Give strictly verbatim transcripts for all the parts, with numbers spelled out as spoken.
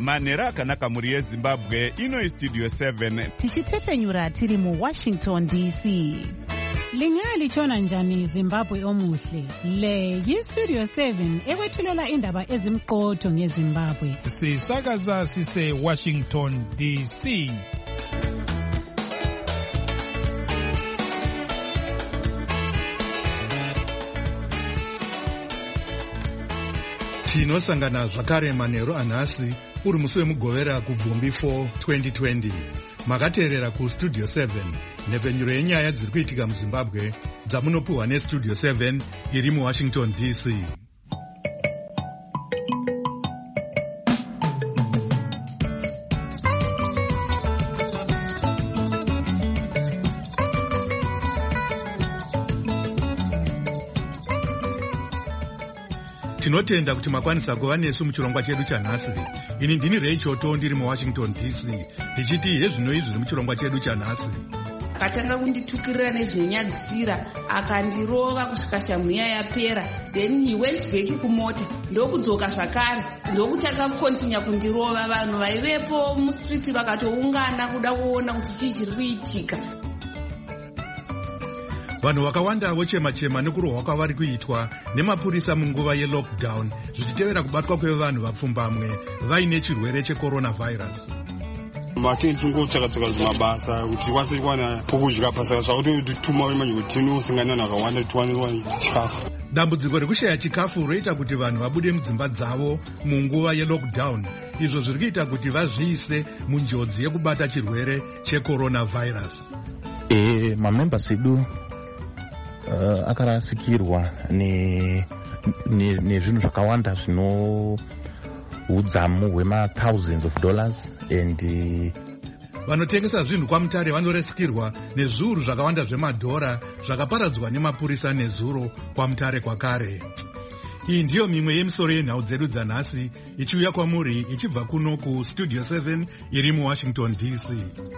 manhero akanaka mhuri yezimbabwe. Ino istudio seven tichitepfenyura tiri muwashington D C. Lingalitshona njani Zimbabwe omuhle? Le yistudio seven ekwethulela indaba ezimqotho ngeZimbabwe. Sisakaza sise Washington D C. Tinosangana zvakare manheru anhasi uri musi wemugovera kubvumbi four twenty twenty. Makateerera kustudio seven, nhepfenyuro yenyaya dziri kuitika muZimbabwe dzamunopuhwa nestudio seven iri muWashington D C. Tinotenda kuti makwanisa kuva nesu muchirongwa chedu chanhasi. Ini ndini Rachel Tondo ndiri muWashington D C. Ndichiti hezvinoi zviri muchirongwa chedu chanhasi. Akatanga kunditukirira nezvinonyadzisira akandirova kusvika shamhuya yapera, then he went back kumota ndokudzoka zvakare ndokuti akakontinya kundirova. Vanhu vaivepo mustreet vakatoungana kuda kuona kuti chii chiri kuitika. Vanhu vakawanda vochema-chema nekurohwa kwavari kuitwa nemapurisa munguva yelockdown zvichitevera kubatwa kwevanhu vapfumbamwe vaine chirwere checoronavirus. Matini tungotsaka-tsaka zvimabasa kuti kwase kwana pokudya pasaka zvakuti tuma manje kuti tinosangana nakawanda tiwane chikafu. Dambudziko rekushaya chikafu roita kuti vanhu vabude mudzimba dzavo munguva yelockdown, izvo zviri kuita kuti vazviise munjodzi yekubata chirwere checoronavirus. Eh, mamembers edu Uh, akarasikirwa nezvinhu zvakawanda zvino udzamu hwema thousands of dollars and uh, vanotengesa zvinhu kwamutare vanoresikirwa nezviuru zvakawanda zvemadhora zvakaparadzwa nemapurisa nezuro kwamutare kwakare. Iyi ndiyo mimwe yemisoro yenhau dzedu dzanhasi ichiuya kwamuri ichibva kuno kustudio seven iri muWashington D C.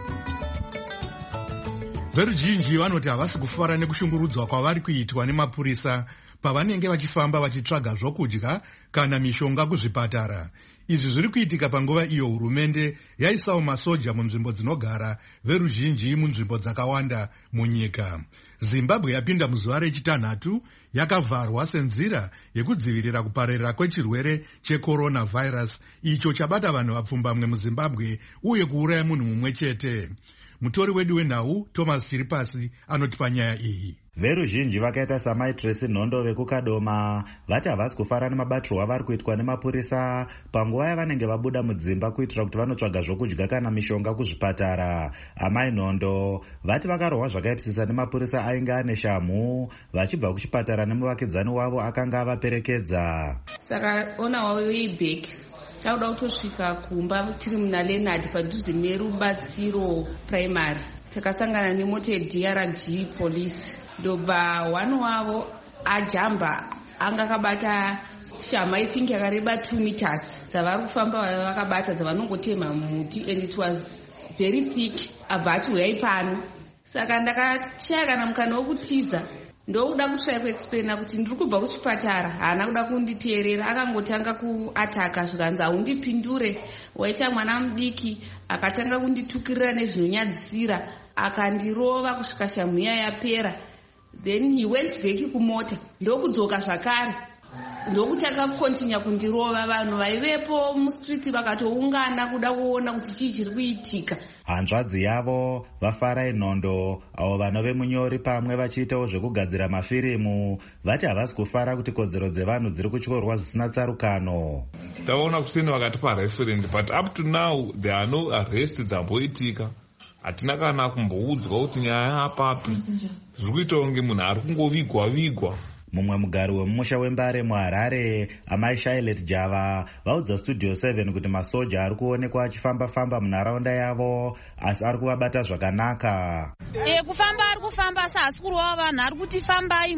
Veruzhinji vanoti havasi kufara nekushungurudzwa kwavari kuitwa nemapurisa pavanenge vachifamba vachitsvaga zvokudya kana mishonga kuzvipatara. Izvi zviri kuitika panguva iyo hurumende yaisawo masoja munzvimbo dzinogara veruzhinji munzvimbo dzakawanda munyika. Zimbabwe yapinda muzuva rechitanhatu yakavharwa senzira yekudzivirira kupararira kwechirwere checoronavirus icho chabata vanhu vapfumbamwe muZimbabwe uye kuuraya munhu mumwe chete. Mutori wedu wenhau Thomas Chiripasi anotipa nyaya iyi. Veruzhinji vakaita samaitresi Nhondo vekukadoma vati havasi kufara nemabatirwo avari kuitwa nemapurisa panguva yavanenge vabuda mudzimba kuitira kuti vanotsvaga zvokudya kana mishonga kuzvipatara. Amai Nhondo vati vakarohwa zvakaipisisa nemapurisa ainge ane shamhu vachibva kuchipatara nemuvakidzani wavo akanga avaperekedza. Saka ona way back tauda kutosvika kumba tiri muna Leonard padhuze nerubatsiro primary takasangana nemota yeD R G police ndobva wani wavo ajamba anga akabata shama I think yakareba two meters dzavari kufamba vakabata dzavanongotema muti and it was very thick abati uyai pano. Saka ndakashaya kana mukana wokutiza ndokuda kutry kuexplaina kuti ndiri kubva kuchipatara, haana kuda kunditeerera, akangotanga kuataka zvikanzi haundipindure, waita mwana mudiki, akatanga kunditukirira nezvinonyadzisira akandirova kusvika shamhuya yapera, then he went back kumota ndokudzoka zvakare ndokuti akakontinya kundirova. Vanhu vaivepo mustreet vakatoungana kuda kuona kuti chii chiri kuitika. Hanzvadzi yavo vaFarai Nhondo avo vanove munyori pamwe vachiitawo zvekugadzira mafirimu vati havasi kufara kuti kodzero dzevanhu dziri kutyorwa zvisina tsarukano. Tavaona kuseni vakatipa referend but up to now there are no arrests dzamboitika. Hatina kana kumboudzwa kuti nyaya apapi. Zviri kuita kunge munhu ari kungovigwa vigwa. Mumwe mugari wemumusha weMbare muHarare, amai Charlotte Java vaudza studio seven kuti masoja ari kuonekwa achifamba-famba munharaunda yavo asi ari kuvabata zvakanaka. E, kufamba ari kufamba asi kurova vanhu ari kuti fambai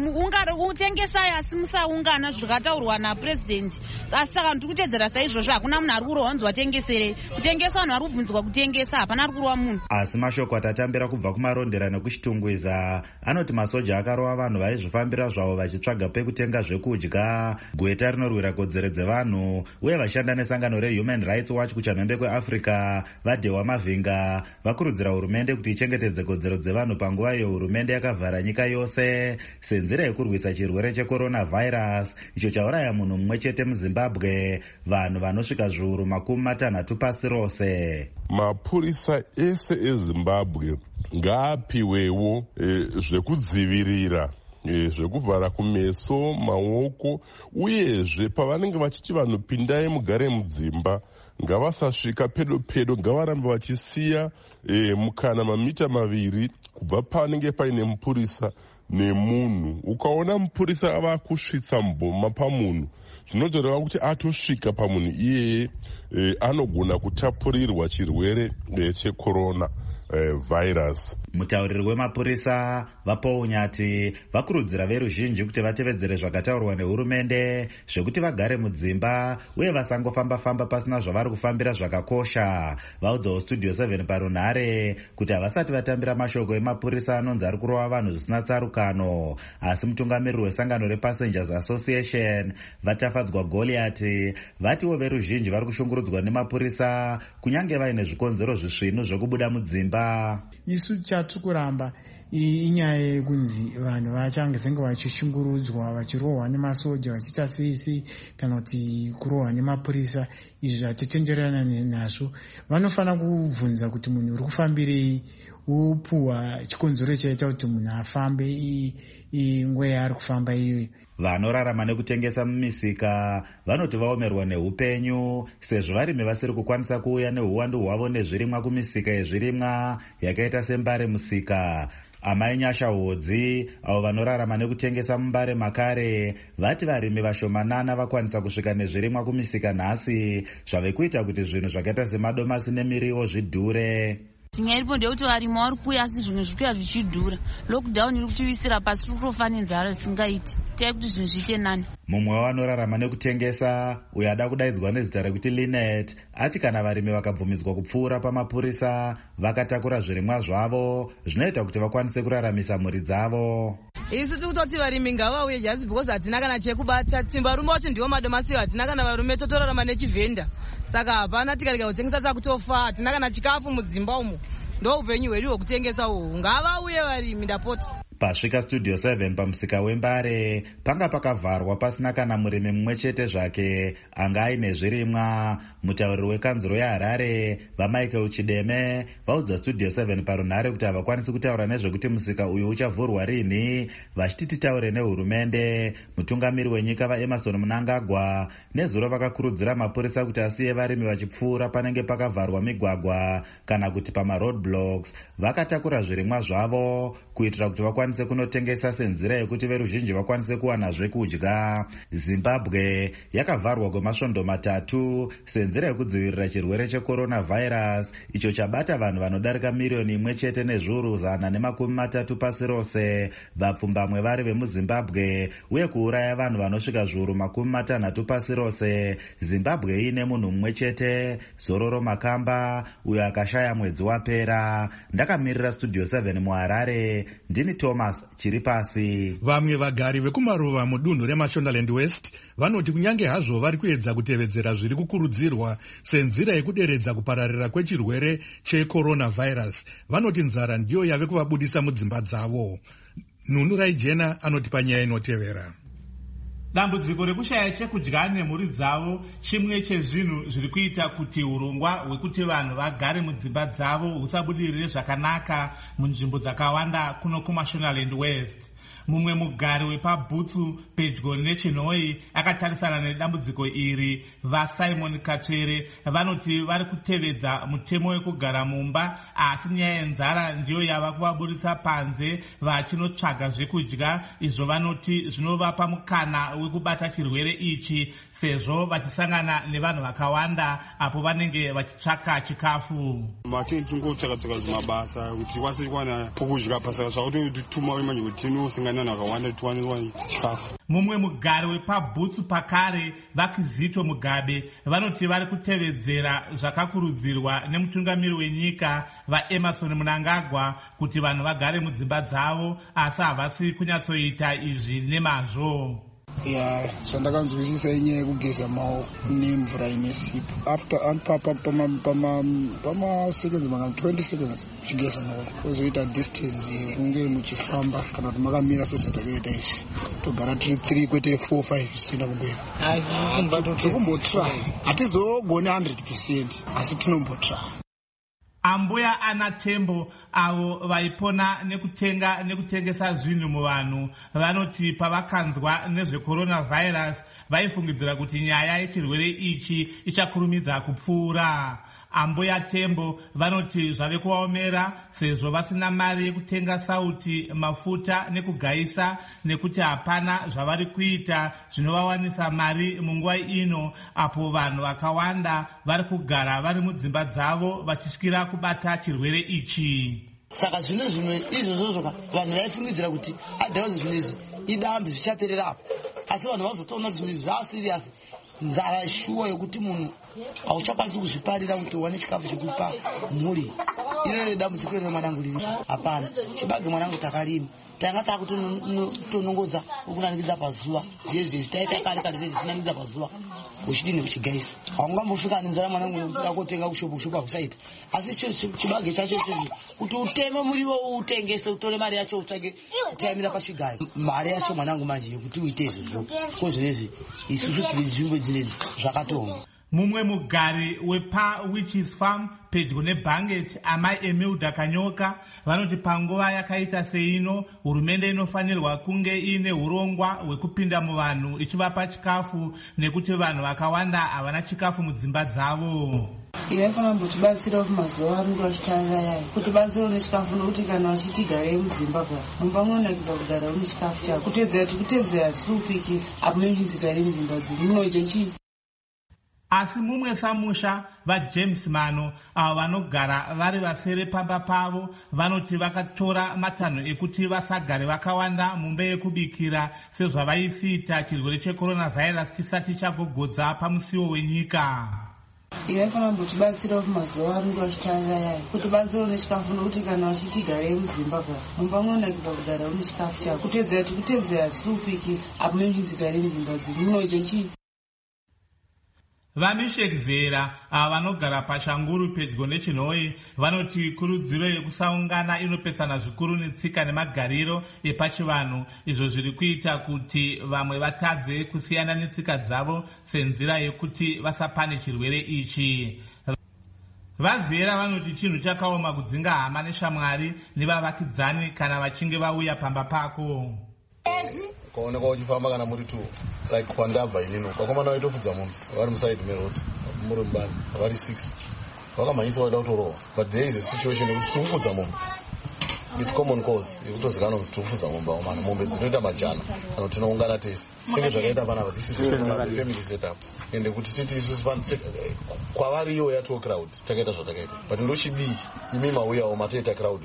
mutengesai asi musaungana zvakataurwa napurezidendi. Asi saka ndiri kutedzera saizvozvo hakuna munhu ari kurohonzwa tengesere. Kutengesa vanhu ari kubvunzwa kutengesa, hapana ari kurova munhu. Asi mashoko atatambira kubva kumarondera nekuchitungwiza anoti masoja akarova vanhu vaizvifambira zvavo avo vachitsvaga pekutenga zvekudya. Gweta rinorwira kodzero dzevanhu uye vashanda nesangano reHuman Rights Watch kuchamhembe kweAfrica vaDhewa Mavhinga vakurudzira hurumende kuti ichengetedze kodzero dzevanhu panguva iyo hurumende yakavhara nyika yose senzira yekurwisa chirwere checoronavirus icho chauraya munhu mumwe chete muZimbabwe, vanhu vanosvika zviuru makumi matanhatu pasi rose. Mapurisa ese eZimbabwe ngaapiwewo e, zvekudzivirira e, zvekuvhara kumeso, maoko, uyezve pavanenge vachiti vanhu pindai mugare mudzimba ngavasasvika pedo pedo, ngavarambe vachisiya e, mukana mamita maviri kubva panenge paine mupurisa nemunhu. Ukaona mupurisa ava kusvitsa mboma pamunhu, zvinotoreva kuti atosvika pamunhu iyeye e, anogona kutapurirwa chirwere e, checorona Uh, virus. Mutauriri wemapurisa vaPaul Nyati vakurudzira veruzhinji kuti vatevedzere zvakataurwa nehurumende zvekuti vagare mudzimba uye vasangofamba famba pasina zvavari kufambira zvakakosha. Vaudzawo Studio seven parunhare kuti havasati vatambira mashoko emapurisa anonzi ari kurova vanhu zvisina tsarukano, asi mutungamiriri wesangano rePassengers Association Vatafadzwa Goliati vatiwo veruzhinji vari kushungurudzwa nemapurisa kunyange vaine zvikonzero zvisvinu zvokubuda mudzimba. Isu chatiri kuramba inyaya yekunzi vanhu vachangezenge vachishungurudzwa vachirohwa nemasoja vachiita seisi kana kuti kurohwa nemapurisa. Izvi zvatitenderana nazvo vanofanira kubvunza kuti munhu uri kufambirei, upuhwa chikonzero chaita kuti munhu afambe ingwe yaari kufamba iyoyo. Vanorarama nekutengesa mumisika vanoti vaomerwa neupenyu sezvo varimi vasiri kukwanisa kuuya neuwandu hwavo nezvirimwa kumisika yezvirimwa yakaita sembare musika. Amai Nyasha Hodzi avo vanorarama nekutengesa mumbare makare vati varimi vashomanana vakwanisa kusvika nezvirimwa kumisika nhasi zvave kuita kuti zvinhu zvakaita semadomasi nemiriwo zvidhure. Tinyaya iripo ndeyekuti varimi vari kuuya asi zvimwe zviri kuuya zvichidhura. Lockdown iri kutiwisira pasi, tiri kutofa nenzara isingaiti. Itai kuti zvinhu zviite nani. Mumwe wavanorarama nekutengesa uyo ada kudaidzwa nezita rekuti Linet ati kana varimi vakabvumidzwa kupfuura pamapurisa vakatakura zvirimwa zvavo zvinoita kuti vakwanise kuraramisa mhuri dzavo. Isu tikutoti varimi ngavauye just because hatina kana chekubata. Varume vacho ndivo madomasi, hatina kana varume totorarama nechivhenda. Saka hapana tikarega kutengesa sakutofa, hatina kana chikafu mudzimba umo. Ndo upenyu hwedu hwekutengesa uhwu. Ngavauye varimi ndapota. Pasvika Studio seven pamusika wembare panga pakavharwa pasina kana murimi mumwe chete zvake anga aine zvirimwa. Mutauriri wekanzuro yaHarare vaMichael Chideme vaudza Studio seven parunhare kuti havakwanisi kutaura nezvekuti musika uyu uchavhurwa rini, vachiti titaure nehurumende. Mutungamiri wenyika vaEmerson Mnangagwa nezuro vakakurudzira mapurisa kuti asiye varimi vachipfuura panenge pakavharwa migwagwa kana kuti pamaroadblocks, vakatakura zvirimwa zvavo kuitira kuti vakwanise kunotengesa senzira yekuti veruzhinji vakwanise kuwana zvekudya. Zimbabwe yakavharwa kwemasvondo matatu senzira yekudzivirira chirwere checoronavirus icho chabata vanhu vanodarika miriyoni imwe chete nezviuru zana nemakumi matatu pasi rose, vapfumbamwe vari vemuZimbabwe, uye kuuraya vanhu vanosvika zviuru makumi matanhatu pasi rose. Zimbabwe ine munhu mumwe chete, Zororo Makamba, uyo akashaya mwedzi wapera. Ndakamirira Studio seven muHarare, ndini Thomas Chiripasi. Vamwe vagari vekumaruva mudunhu reMashonaland West vanoti kunyange hazvo vari kuedza kutevedzera zviri kukurudzirwa senzira yekuderedza kupararira kwechirwere checoronavirus, vanoti nzara ndiyo yave kuvabudisa mudzimba dzavo. Nunu Raijena anoti panyaya inotevera. Dambudziko rekushaya chekudya nemhuri dzavo chimwe chezvinhu zviri kuita kuti urongwa hwekuti vanhu vagare mudzimba dzavo husabudirire zvakanaka munzvimbo dzakawanda kuno kuMashonaland West. Mumwe mugari wepabhutsu pedyo nechinhoi akatarisana nedambudziko iri, vaSimon Katsvere vanoti vari kutevedza mutemo wekugara mumba, asi nyaya yenzara ndiyo yava kuvaburisa panze vachinotsvaga zvekudya, izvo vanoti zvinovapa mukana wekubata chirwere ichi sezvo vachisangana nevanhu vakawanda apo vanenge vachitsvaka chikafu. Matini tingotsvaka-tsvaka zvimabasa kuti tikwanise kuwana pokudya pasaka zvakuti tuma manje kuti tinosangana kusangana nakawanda tiwanirwa chikafu. Mumwe mugari wepabhutsu pakare vaKizito Mugabe vanoti vari kutevedzera zvakakurudzirwa nemutungamiri wenyika vaEmerson Mnangagwa kuti vanhu vagare mudzimba dzavo, asi havasi kunyatsoita izvi nemazvo. Ya zvandakanzwisisa inyaya yekugeza maoko nemvura ine sipo after pama-seconds makana twenty seconds uchigeza maoko ozoita distance kunge muchifamba kana kuti makamira sezvatakaita izvi togara tiri three kwete four five zvichienda kumberi. Tirikumbotsry hatizogone one hundred percent asi tinombotsry. Ambuya Ana Tembo avo vaipona nekutenga nekutengesa zvinhu muvanhu vanoti pavakanzwa nezvecoronavirus vaifungidzira kuti nyaya yechirwere ichi ichakurumidza kupfuura. Ambuya Tembo vanoti zvave kuvaomera sezvo vasina mari yekutenga sauti, mafuta nekugayisa, nekuti hapana zvavari kuita zvinovawanisa mari munguva ino apo vanhu vakawanda vari kugara vari mudzimba dzavo vachityira kubata chirwere ichi. Saka zvino zvimwe izvozvo vanhu vaifungidzira kuti adhauzi zvino izvi idambi zvichaperera apo, asi vanhu vazotoona kuti zvinhu zvasiriasi. Nzara shuwa yokuti munhu hauchakwanisi kuzviparira kuti uwane chikafu chekupa mhuri. Iro dambudziko rino mwanangu riri. Hapana, chibage mwanangu takarima. Tanga takutonongodza ukunanikidza pazuva. Zvezve taita kare kare zvezve tinanidza pazuva. Uchidini uchigaisa. Haungambofika nenzara mwanangu nokuda kotenga kushopu kushopu akusaita. Asi chibage chacho chezvo kuti uteme muriwo utengese utore mari yacho utsvake kutayamira pachigayo. Mari yacho mwanangu manje yokuti uite izvozvo. Ko zvinezvi isusu tiri nzvimbo dzinedzi zvakatonga. Mumwe mugari wepa Witches Farm pedyo neBanget, amai Emilda Kanyoka vanoti panguva yakaita seino hurumende inofanirwa kunge ine urongwa hwekupinda muvanhu ichivapa chikafu nekuti vanhu vakawanda havana chikafu mudzimba dzavo. Ivaifanira kumbotibatsira kuti mazuva anenge vachitarira yayo kuti batsira une chikafu nokuti kana vachiti garei mudzimba kwa mumba munonakidza kugara une chikafu chako kutedzera tikutedzera tisiri kupikisa apo mechinzi garei mudzimba dzedu munoita chii. Asi mumwe samusha vaJames Mano avo vanogara vari vasere pamba pavo vanoti vakatora matanho ekuti vasagare vakawanda mumba yekubikira sezvavaisiita chirwere checoronavirus chisati chagogodza pamusiwo wenyika. Ivaifanira kumbotibatsira kuti mazuva anenge vachitarira yayo kuti batsira une chikafu nokuti kana vachiti garei mudzimba kwa mumba munonakidza kugara une chikafu chako kutedzera tikutedzera tisiri kupikisa apo mechinzi garei mudzimba dzedu munoita chii. VaMishekzera ava vanogara paShanguru pedyo neChinhoyi vanoti kurudziro yekusaungana inopesana zvikuru netsika nemagariro epachivanhu, izvo zviri kuita kuti vamwe vatadze kusiyana netsika dzavo senzira yekuti vasapane chirwere ichi. VaZera vanoti chinhu chakaoma kudzinga hama neshamwari nevavakidzani kana vachinge vauya pamba pako. Kuoneka uchifamba kana muri tu like kwandabva inino vakomana vaitofudza munhu vari musaidi meroti muri mubani vari six vakamhanyisa vaida kutorohwa, but there is a situation yekuti tikufudza munhu. It's common cause yekutozikanwa kuti tikufudza mombe omana mombe dzinoita majana kana tinoungana tese senge zvakaita panapa. This is family setup ende kuti titi isusu kwavari iyo yatoo crowd takaita zvatakaita, but ndochidii imi mauyawo matoita crowd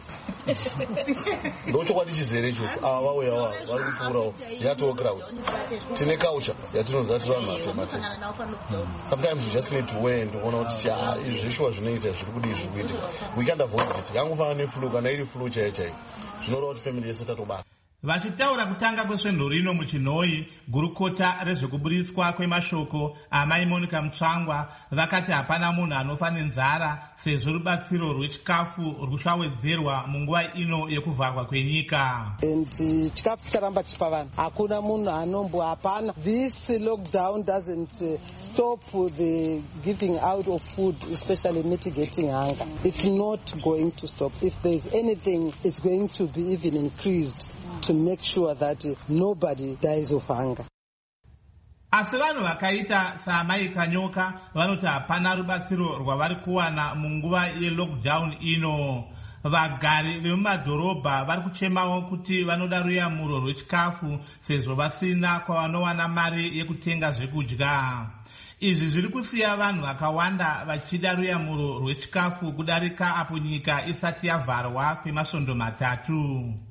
ndochokwadi chizere ichocho. Ava vauyawo vari kupfuurawo yatoo crowd. Tine culture yatinoziva tiri vanhu vatema tese. Sometimes you just need to weigh and kuona kuti izvi zvishwa zvinoita zviri kudii zviri kuitika. We can't avoid it. Yangofanana neflu kana iri flu chaiyo chaiyo zvinoreva kuti family yese tatobata. Vachitaura kutanga kwesvondo rino muChinhoyi, gurukota rezvekuburitswa kwemashoko amai Monica Mutsvangwa vakati hapana munhu anofa nenzara sezvo rubatsiro rwechikafu ruchawedzerwa munguva ino yekuvharwa kwenyika. And chikafu charamba chipa vanhu, hakuna munhu anombo, hapana. This lockdown doesn't uh, stop the giving out of food, especially mitigating hunger. It's not going to stop. If there's anything, it's going to be even increased to make sure that uh, nobody dies of hunger. Asi vanhu vakaita saamai Kanyoka vanoti hapana rubatsiro rwavari kuwana munguva yelockdown ino. Vagari vemumadhorobha vari kuchemawo kuti vanoda ruyamuro rwechikafu sezvo vasina kwavanowana mari yekutenga zvekudya. Izvi zviri kusiya vanhu vakawanda vachida ruyamuro rwechikafu kudarika apo nyika isati yavharwa kwemasvondo matatu.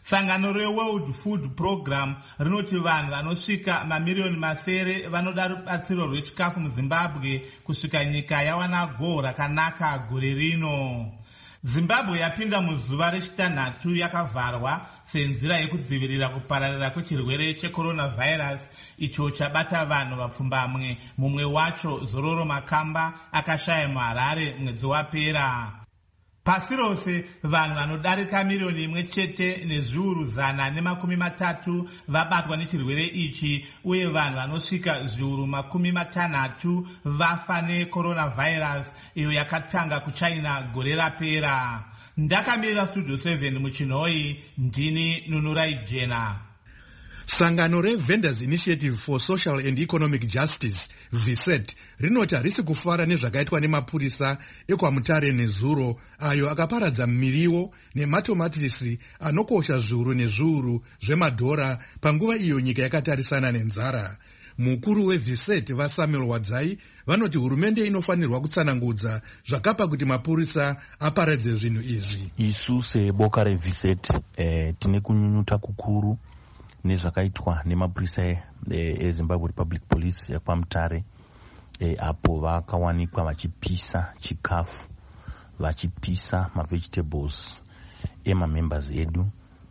Sangano reWorld Food Program rinoti vanhu vanosvika mamiriyoni masere vanoda rubatsiro rwechikafu muZimbabwe kusvika nyika yawana go rakanaka gore rino. Zimbabwe yapinda muzuva rechitanhatu yakavharwa senzira yekudzivirira kupararira kwechirwere checoronavirus icho chabata vanhu vapfumbamwe, mumwe wacho Zororo Makamba akashaya muHarare mwedzi wapera. Pasi rose vanhu vanodarika miriyoni imwe chete nezviuru zana nemakumi matatu vabatwa nechirwere ichi, uye vanhu vanosvika zviuru makumi matanhatu vafa necoronavirus iyo yakatanga kuChina gore rapera. Ndakamirira Studio seven muChinoi, ndini Nunurai Jena. Sangano reVendors Initiative for Social and Economic Justice, V S E T, rinoti harisi kufara nezvakaitwa nemapurisa ekwaMutare neZuro ayo akaparadza miriwo nematomatisi anokosha zviuru nezviuru zvemadhora panguva iyo nyika yakatarisana nenzara. Mukuru weV S E T vaSamuel Wadzai vanoti hurumende inofanirwa kutsanangudza zvakapa kuti mapurisa aparadze zvinhu izvi. Isu seboka reV S E T eh, tine kunyunyuta kukuru nezvakaitwa nemapurisa eZimbabwe Republic Police yakwaMutare e, apo vakawanikwa vachipisa chikafu, vachipisa mavegetables emamembers edu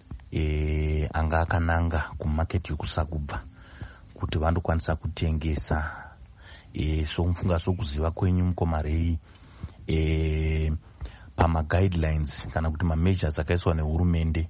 e, anga akananga kumarket yokusagubva kuti vandokwanisa kutengesa. E, so mufunga sokuziva kwenyu mukomarei e, pama guidelines kana kuti mameasures akaiswa nehurumende,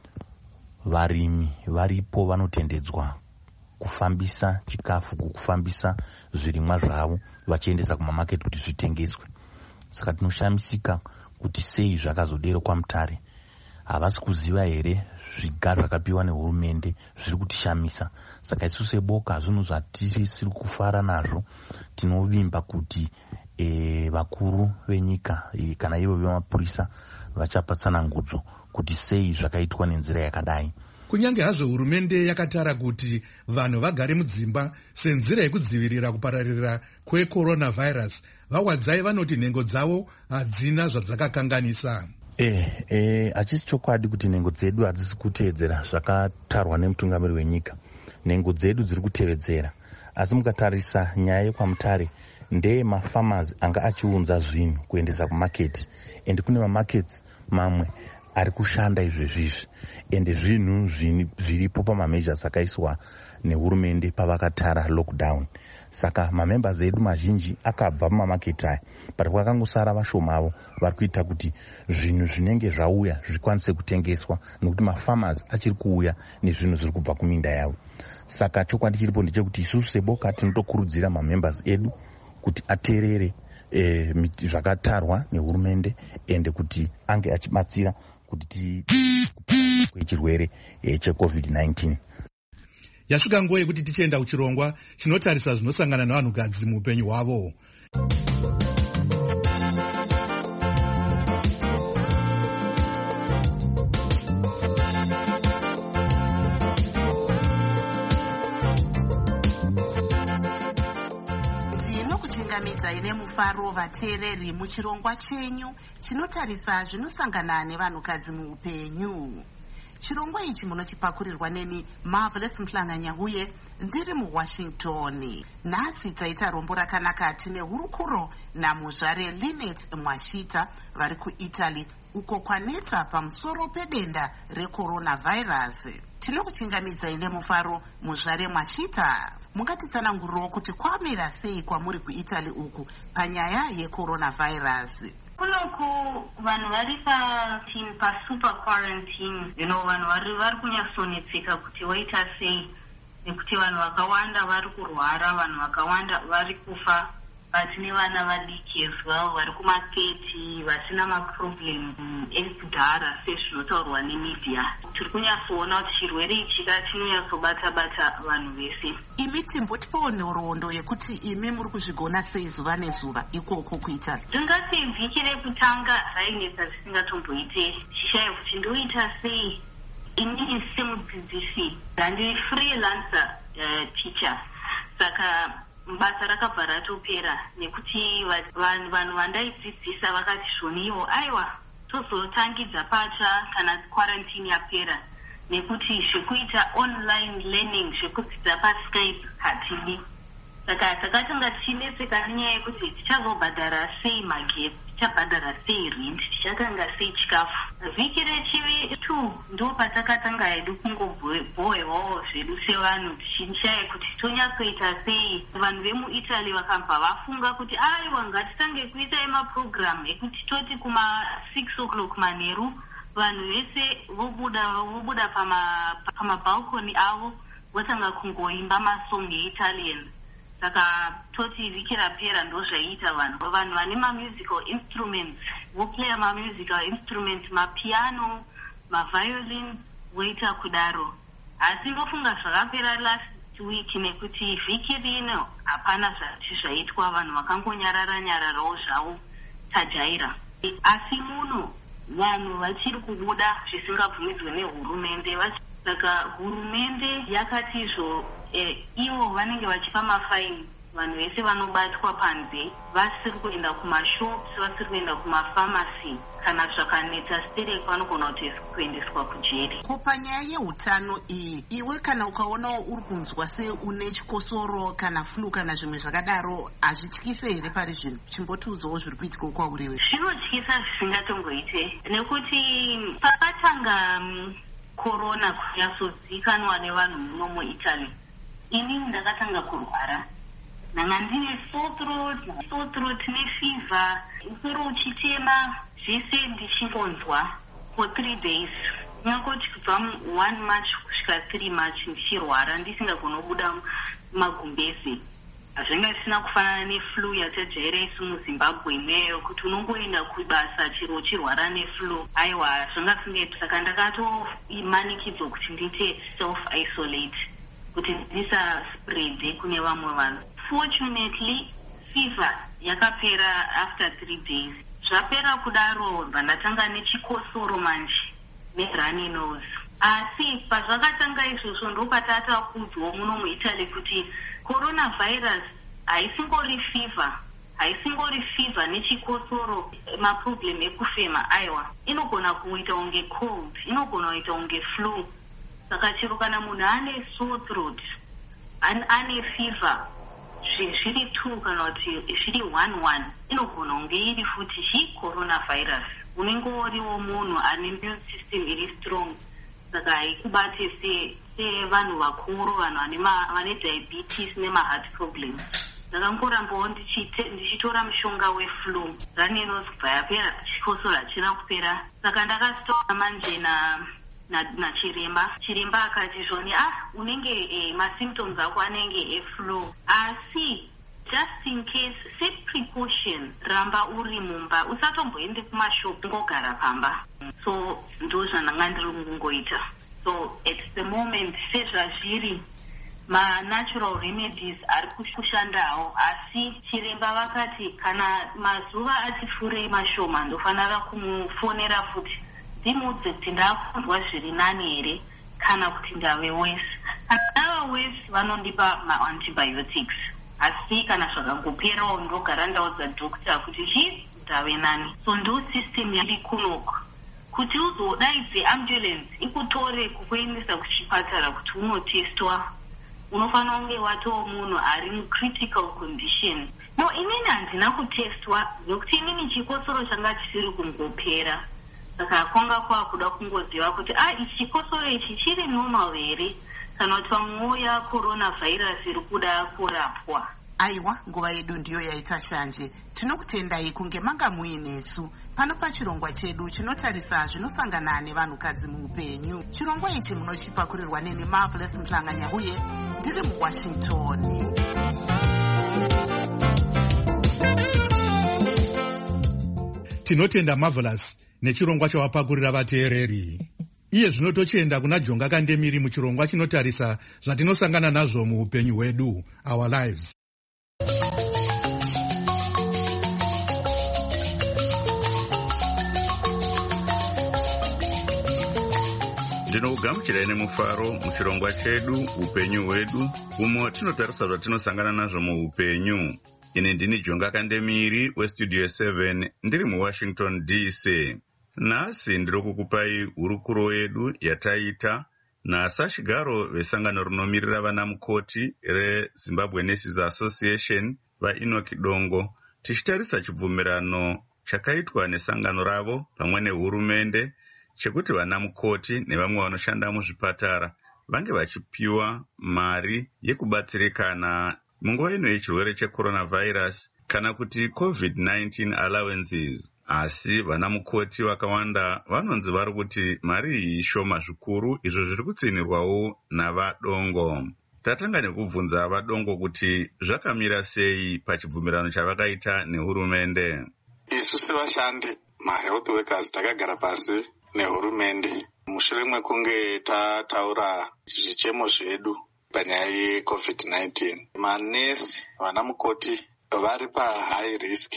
varimi varipo vanotendedzwa kufambisa chikafu, kufambisa zvirimwa zvavo vachiendesa kumamarket kuti zvitengeswe. Saka tinoshamisika kuti sei zvakazodero kwaMutare. Havasi kuziva here zvigaro zvakapiwa nehurumende zviri kutishamisa. Saka isu seboka zvinhu zvatisiri kufara nazvo, tinovimba kuti e, vakuru venyika e, kana ivo vemapurisa vachapatsana ngudzo kuti sei zvakaitwa nenzira yakadai. Kunyange hazvo hurumende yakatara kuti vanhu vagare mudzimba senzira yekudzivirira kupararira kwecoronavirus, vaWadzai vanoti nhengo dzavo hadzina zvadzakakanganisa. Eh, eh, hachisi chokwadi kuti nhengo dzedu hadzisi kuteedzera zvakatarwa nemutungamiri wenyika. Nhengo dzedu dziri kutevedzera, asi mukatarisa nyaya yekwaMutare ndeye mafarmers anga achiunza zvinhu kuendesa kumarket, ende kune mamarkets mamwe ari kushanda izvezvizvi, ende zvinhu zviripo pamameasures akaiswa nehurumende pavakatara lockdown. Saka mamembers edu mazhinji akabva mumamarket aya, pari kwakangosara vashoma avo vari kuita kuti zvinhu zvinenge zvauya zvikwanise kutengeswa, nokuti mafarmers achiri kuuya nezvinhu zviri kubva kuminda yavo. Saka chokwadi chiripo ndechekuti isusu seboka tinotokurudzira mamembers edu kuti ateerere e, zvakatarwa nehurumende, ende kuti ange achibatsira kuti kwechirwere e, checovid nineteen. Yasvika nguva yekuti tichienda kuchirongwa chinotarisa zvinosangana nevanhukadzi muupenyu hwavo. Ndinokuchingamidzai nemufaro vateereri muchirongwa chenyu chinotarisa zvinosangana nevanhukadzi muupenyu. Chirongwa ichi munochipakurirwa neni Marvelous Mhlanganyauye ndiri muWashington. Nhasi taita rombo rakanaka tine hurukuro namuzvare Linet Mwashita vari kuItaly uko kwanetsa pamusoro pedenda recoronavirus. Tinokuchingamidzai nemufaro muzvare Mwashita. Mungatitsanangurirewo kuti kwamira sei kwamuri kuItaly uku panyaya yecoronavirus. Kunoku vanhu vari pa super quarantine, you know, vanhu vari vari kunyatsonetseka kuti waita sei, nekuti vanhu vakawanda vari kurwara, vanhu vakawanda vari kufa, vatine vana vadiki as well vari kumathirty vasina maproblem ekudhara sezvinotaurwa nemedia. Tiri kunyatsoona kuti chirwere ichi chinonyatsobata-bata vanhu vese. Imi timbotipawo nhoroondo yekuti imi muri kuzvigona sei zuva nezuva ikoko kuItaly? Ndingati vhiki rekutanga rainetsa zvisingatomboite, chishaya kuti ndoita sei. Inini semudzidzisi ndandiri freelancer uh, teacher, saka basa rakabva ratopera nekuti vanhu vandaidzidzisa vakati zvoniwo aiwa tozotangidza pacha kana quarantine yapera. nekuti zvekuita online learning zvekudzidza paskype hatidi. Saka takatanga tichinetseka nenyaya yekuti tichazobhadhara sei magetsi, tichabhadhara sei rent, tichatanga sei chikafu. Vhiki rechivi two ndo patakatanga hedu kungobhohwewawo zvedu sevanhu tichinshaya kuti tonyatsoita sei. Vanhu vemuItaly vakabva vafunga kuti aiwa ngatitange kuita emaprogram ekuti toti kuma six o'clock manheru vanhu vese vobuda vobuda pama pamabalcony avo votanga kungoimba masong eItalian. Saka toti vhiki rapera ndo zvaiita vanhu vanhu vane mamusical instruments voplaya mamusical instruments, mapiano, maviolin voita kudaro. Asi ndofunga zvakapera last week nekuti vhiki rino hapana zvati zvaitwa, vanhu vakangonyarara nyararawo zvavo tajaira. Asi muno vanhu vachiri kubuda zvisingabvumidzwe nehurumende. Saka hurumende yakati izvo eh, ivo vanenge vachipa mafaini vanhu vese vanobatwa panze, vasiri kuenda kumashops, vasiri kuenda kumafamasi, kana zvakaneta stereki vanogona kuendeswa kujeri. Kupanyaya yeutano iyi, iwe kana ukaonawo uri kunzwa se une chikosoro kana flu kana zvimwe zvakadaro, hazvityise here pari zvino? Chimbotiudzawo zviri kuitika kwauriwe. Zvinotyisa zvisingatongoite, nekuti pakatanga um, corona kunyasozikanwa nevanhu muno muItaly, ini ndakatanga kurwara. Nanga ndine sore throat, sore throat nefever, musoro uchitema, zvese ndichingonzwa for three days. Ngakoti kubva one March kusvika three March ndichirwara ndisingagonobuda magumbeze. Zvanga zvisina kufanana neflu yatajaira isu muZimbabwe imeyo kuti unongoenda kubasa chero uchirwara neflu. Aiwa, zvanga zvisingaiti. Saka ndakatomanikidzwa kuti ndiite self isolate kuti ndisa spread kune vamwe vanhu. Fortunately, fever yakapera after three days. Zvapera kudaro ndatanga nechikosoro manje nerunny nose. Asi pazvakatanga izvozvo ndopatata kudzwa muno muItaly kuti coronavirus haisingori fever, haisingori fever nechikosoro, maproblem ekufema aiwa, inogona kuita unge cold, inogona kuita unge flu. Saka chero kana munhu ane sore throat, ane fever, zviri two kana kuti zviri one one, inogona kunge iri futi chi coronavirus. Unenge uriwo munhu ane immune system iri strong, saka haikubate se sevanhu vakuru, vanhu vane diabetes nemaheart problems. Ndakangorambawo ndichitora mushonga weflu, runny nose kubva yapera, chikosoro hachina kupera. Saka ndakasitora manje na nachiremba. Chiremba akati zvoni, ah, unenge eh, masymptoms ako anenge eflu. Asi just in case, set precaution, ramba uri mumba, usatomboende kumashop, ngogara pamba. So ndo zvandanga ndiri kungoita. So at the moment, sezvazviri, ma natural remedies ari kushandawo, asi chiremba vakati kana mazuva atifurei mashoma ndofanira kumufonera futi ndimudze kuti ndakunzwa zviri nani here kana kuti ndave worse. Kana ndava worse vanondipa ma-antibiotics, asi kana zvakangoperawo ndogara ndaudza dhokita kuti chi ndave nani. So ndo system yari kunoko kuti uzodaidze ambulance ikutore kukuendesa kuchipatara kuti unotestwa, unofanira kunge watowo munhu ari mucritical condition. No, inini handina kutestwa nokuti inini chikosoro changa chisiri kungopera. Saka kwanga kwakuda kungoziva kuti ah, ichi chikosoro ichi chiri normal here kana kuti pamwe ya coronavirus iri kuda kurapwa. Aiwa, nguva yedu ndiyo yaita shanje. Tinokutendai kunge manga muinesu pano pachirongwa chedu chinotarisa zvinosangana nevanhukadzi muupenyu. Chirongwa ichi munochipakurirwa neni Marvelous Mhlanganya uye ndiri muWashington. Tinotenda Marvelous nechirongwa chawapakurira vateereri. Iye zvino tochienda kuna Jonga Kandemiri muchirongwa chinotarisa zvatinosangana nazvo muupenyu hwedu, our lives. Ndinokugamuchirai nemufaro muchirongwa chedu upenyu hwedu, umo tinotarisa zvatinosangana nazvo muupenyu. Ini ndini Jonga Kandemiri westudio seven ndiri muWashington D C. Nhasi ndiri kukupai hurukuro yedu yataita nasachigaro vesangano rinomirira vana mukoti rezimbabwe nurses association vaenoki dongo tichitarisa chibvumirano chakaitwa nesangano ravo pamwe nehurumende chekuti vana mukoti nevamwe vanoshanda muzvipatara vange vachipiwa mari yekubatsirikana munguva ino yechirwere checoronavirus kana kuti covid nineteen allowances. Asi vana mukoti vakawanda vanonzi vari kuti mari iyi shoma zvikuru, izvo zviri kutsinirwawo navadongo. Tatanga nekubvunza vadongo kuti zvakamira sei pachibvumirano chavakaita nehurumende. Isu sevashandi mahealth workers takagara pasi nehurumende mushure mekunge tataura zvichemo zvedu panyaya yecovid nineteen. Manesi vana mukoti vari pahigh risk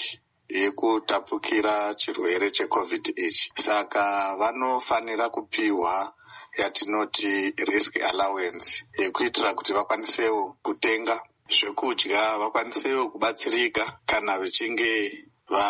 yekutapukira chirwere checovid ichi, saka vanofanira kupiwa yatinoti risk allowance yekuitira kuti vakwanisewo kutenga zvekudya, vakwanisewo kubatsirika kana vechinge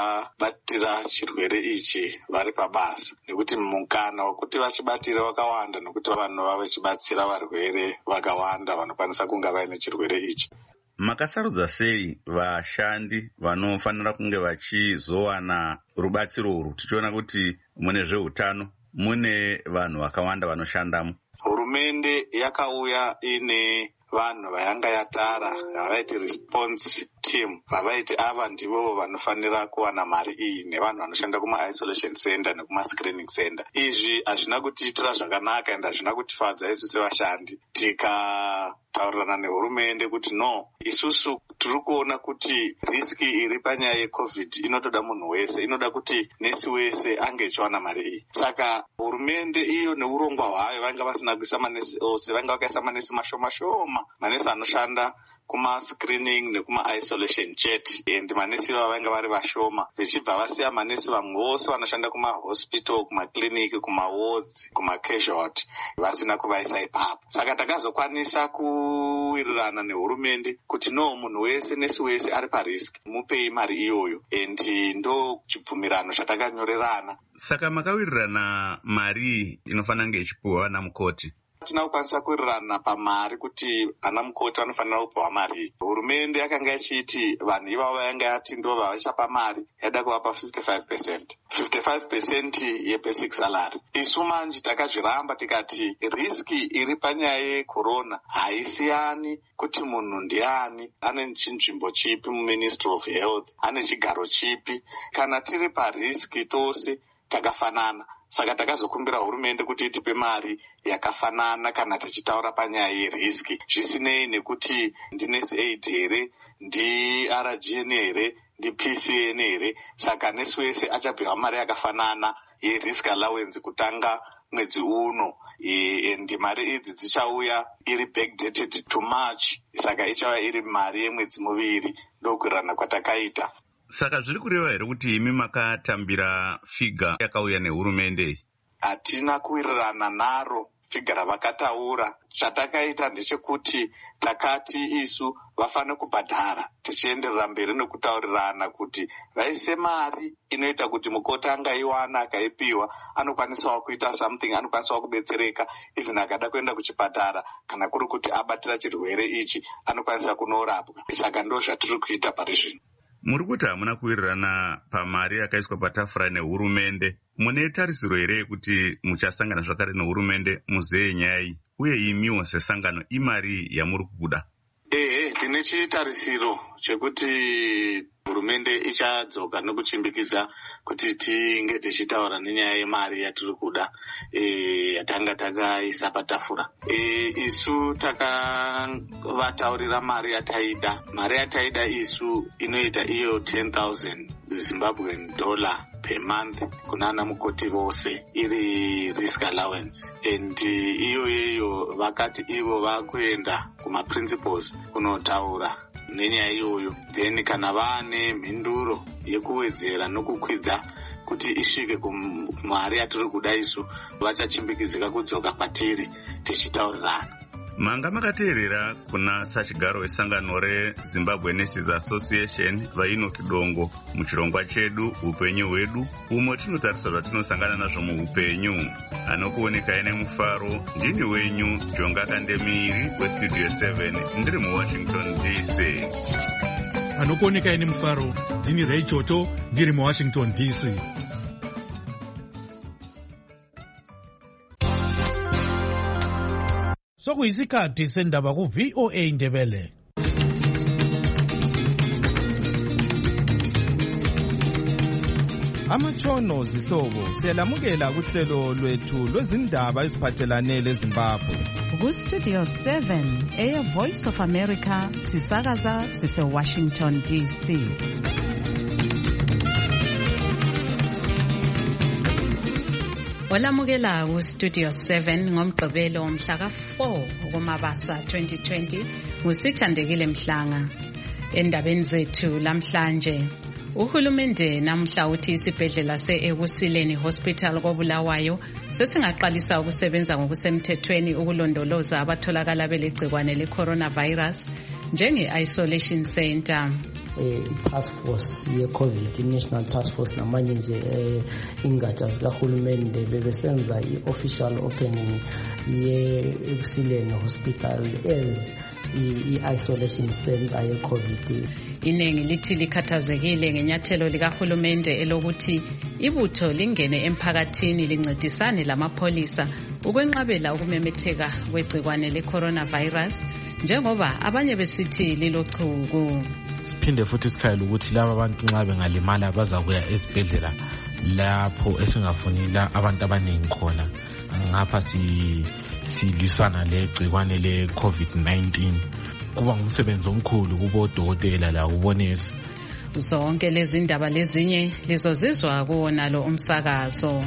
vabatira chirwere ichi vari pabasa, nekuti mukana wekuti vachibatira wakawanda, nekuti vanhu vava vachibatsira varwere vakawanda vanokwanisa kunge vaine chirwere ichi. Makasarudza sei vashandi vanofanira kunge vachizowana rubatsiro urwu, tichiona kuti mune zveutano mune vanhu vakawanda vanoshandamo? Hurumende yakauya ine vanhu vayanga yatara vavaiti response team, vavaiti ava ndivo vanofanira kuwana mari iyi, nevanhu vanoshanda kuma-isolation center nekuma-screening center. Izvi hazvina kutiitira zvakanaka ende hazvina kutifadza isu sevashandi. Tikataurirana nehurumende kuti no, isusu tiri kuona kuti riski iri panyaya yecovid inotoda munhu wese, inoda kuti nesi wese ange echiwana mari iyi. Saka hurumende iyo neurongwa hwayo vanga vasina kuisa manesi ose, vanga vakaisa manesi mashoma shoma, manesi anoshanda kuma-screening nekuma-isolation jet, and manesi ava vanga vari vashoma, vechibva vasiya manesi vamwe vose vanoshanda kuma-hospital, kuma-clinic, kuma-wards, kuma-casualty, vasina kuvaisa ipapo. Saka takazokwanisa kuwirirana nehurumende kuti no, munhu wese nesi wese ari parisk, mupei mari iyoyo, and ndo chibvumirano chatakanyorerana. Saka makawirirana mari inofanira kunge ichipiwa vana mukoti? Tina kukwanisa kuwirirana pamari kuti ana mukoti vanofanira kupiwa mari. Hurumende yakanga ichiti vanhu ivavo vayanga yati ndo vavachapa mari yada kuvapa fifty-five percent fifty-five percent yebasic salary. Isu manje takazviramba tikati riski iri panyaya yecorona haisiyani kuti munhu ndiani, ane chinzvimbo chipi muministry of health, ane chigaro chipi. Kana tiri pariski tose takafanana. Saka takazokumbira hurumende kuti itipe mari yakafanana kana tichitaura panyaya yeriski, zvisinei nekuti ndinesi aid here, ndi R G N here, ndi P C N here. Saka nesi wese achapiwa mari yakafanana yerisk allowance kutanga mwedzi uno, and mari idzi dzichauya iri backdated to March, saka ichauya iri mari yemwedzi muviri. Ndokuwirirana kwatakaita. Saka zviri kureva here kuti imi makatambira figa yakauya nehurumende? Hatina kuwirirana naro figa ravakataura. Chatakaita ndechekuti takati isu vafane kubhadhara, tichienderera mberi nekutaurirana kuti vaise mari inoita kuti mukoti angaiwana akaipiwa anokwanisawo kuita something, anokwanisawo kubetsereka even akada kuenda kuchipatara, kana kuri kuti abatira chirwere ichi anokwanisa kunorapwa. Saka ndo zvatiri kuita pari zvino. Muri kuti hamuna kuwirirana pamari yakaiswa patafura nehurumende, mune tarisiro here yekuti muchasangana zvakare nehurumende muzeye nyaya iyi, uye imiwo sesangano imari yamuri kukuda? Ehe, tine chitarisiro chekuti hurumende ichadzoka nekuchimbikidza kuti tinge tichitaura nenyaya yemari yatiri kuda, e, yatanga takaisa patafura. E, isu takavataurira mari yataida. Mari yataida isu inoita iyo ten thousand Zimbabwean dollar per month kunana mukoti vose, iri risk allowance. And iyo iyo vakati ivo vakuenda kuma principals kunotaura nenyaya iyoyo, then kana vane mhinduro yekuwedzera nokukwidza kuti isvike kumari yatiri kuda isu, vachachimbikidzika kudzoka patiri tichitaurirana. manga makateerera kuna sachigaro wesangano rezimbabwe nurses association vaino kidongo muchirongwa chedu upenyu hwedu umo tinotarisa zvatinosangana nazvo muupenyu. Anokuonekai nemufaro ndini wenyu Jonga Kandemiri westudio seven ndiri muwashington D C. Anokuonekai nemufaro ndini Ray Choto ndiri muwashington D C. Sokuyisikhathi sendaba ku V O A Ndebele. Amatshono zihlobo siyalamukela kuhlelo lwethu lwezindaba eziphathelane leZimbabwe. Ku Studio seven eya Voice of America sisakaza sise Washington D C. Olamukela ku Studio seven ngomgqibelo mhla ka four kuMabasa twenty twenty ngusithandekile Mhlanga. Endabeni zethu lamhlanje, uhulumende namhla uthi isibhedlela se-Ekusileni Hospital koBulawayo sesingaqalisa ukusebenza ngokusemthethweni ukulondoloza abatholakala belegcikwane le-coronavirus njenge-isolation center. I-task force ye-COVID, i-national task force namanye nje ingatsha zikahulumende bebesenza i-official opening ye-Ekusileni Hospital as i-isolation center ye-COVID. Iningi lithi likhathazekile ngenyathelo likahulumende elokuthi ibutho lingene emphakathini lincedisane lamapholisa ukwenqabela ukumemetheka kwegcikwane le-coronavirus njengoba abanye besithi lilochuku. Siphinde futhi sikhayela ukuthi laba abantu nxa bengalimala bazakuya esibhedlela lapho esingafuni la abantu abaningi khona. Ngapha si silisana legcikwane le-COVID nineteen. Kuba ngumsebenzi omkhulu kubodokotela la ubonesi. Zonke lezi ndaba lezinye lizozizwa kuwona lo umsakazo.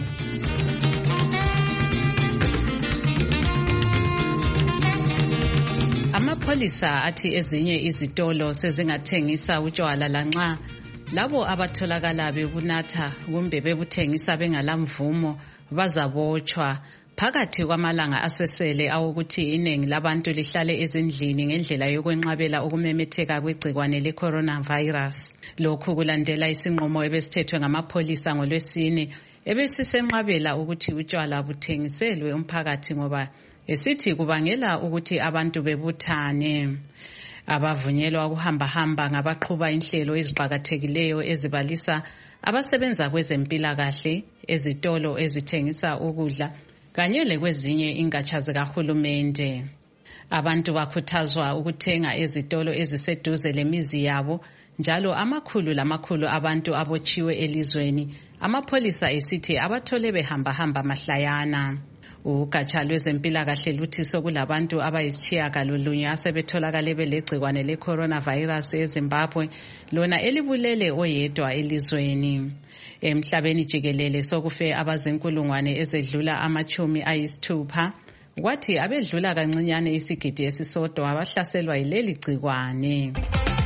Amapholisa athi ezinye izitolo sezingathengisa utshwala lanxa labo abatholakala bekunatha kumbe bebuthengisa bengalamvumo bazabotshwa. Phakathi kwamalanga asesele awokuthi iningi labantu lihlale ezindlini ngendlela yokwenqabela ukumemetheka kwegcikwane le-coronavirus. Lokhu kulandela isinqumo ebesithethwe ngamapholisa ngolwesine ebesisenqabela ukuthi utshwala buthengiselwe umphakathi ngoba esithi kubangela ukuthi abantu bebuthane. Abavunyelwa ukuhamba-hamba ngabaqhuba inhlelo eziqakathekileyo ezibalisa abasebenza kwezempilakahle, ezitolo ezithengisa ukudla kanye lekwezinye ingatsha zikahulumende. Abantu bakhuthazwa ukuthenga ezitolo eziseduze lemizi yabo, njalo amakhulu lamakhulu abantu abotshiwe elizweni. Amapholisa esithi abathole behamba-hamba mahlayana. Ugatsha lwezempilakahle luthi sokulabantu abayisitshiyagalolunye asebetholakale belegcikwane le-coronavirus eZimbabwe, lona elibulele oyedwa elizweni. Emhlabeni jikelele sokufe abazinkulungwane ezedlula amachumi ayisithupha, kwathi abedlula kancinyane isigidi esisodwa abahlaselwa yileli gcikwane.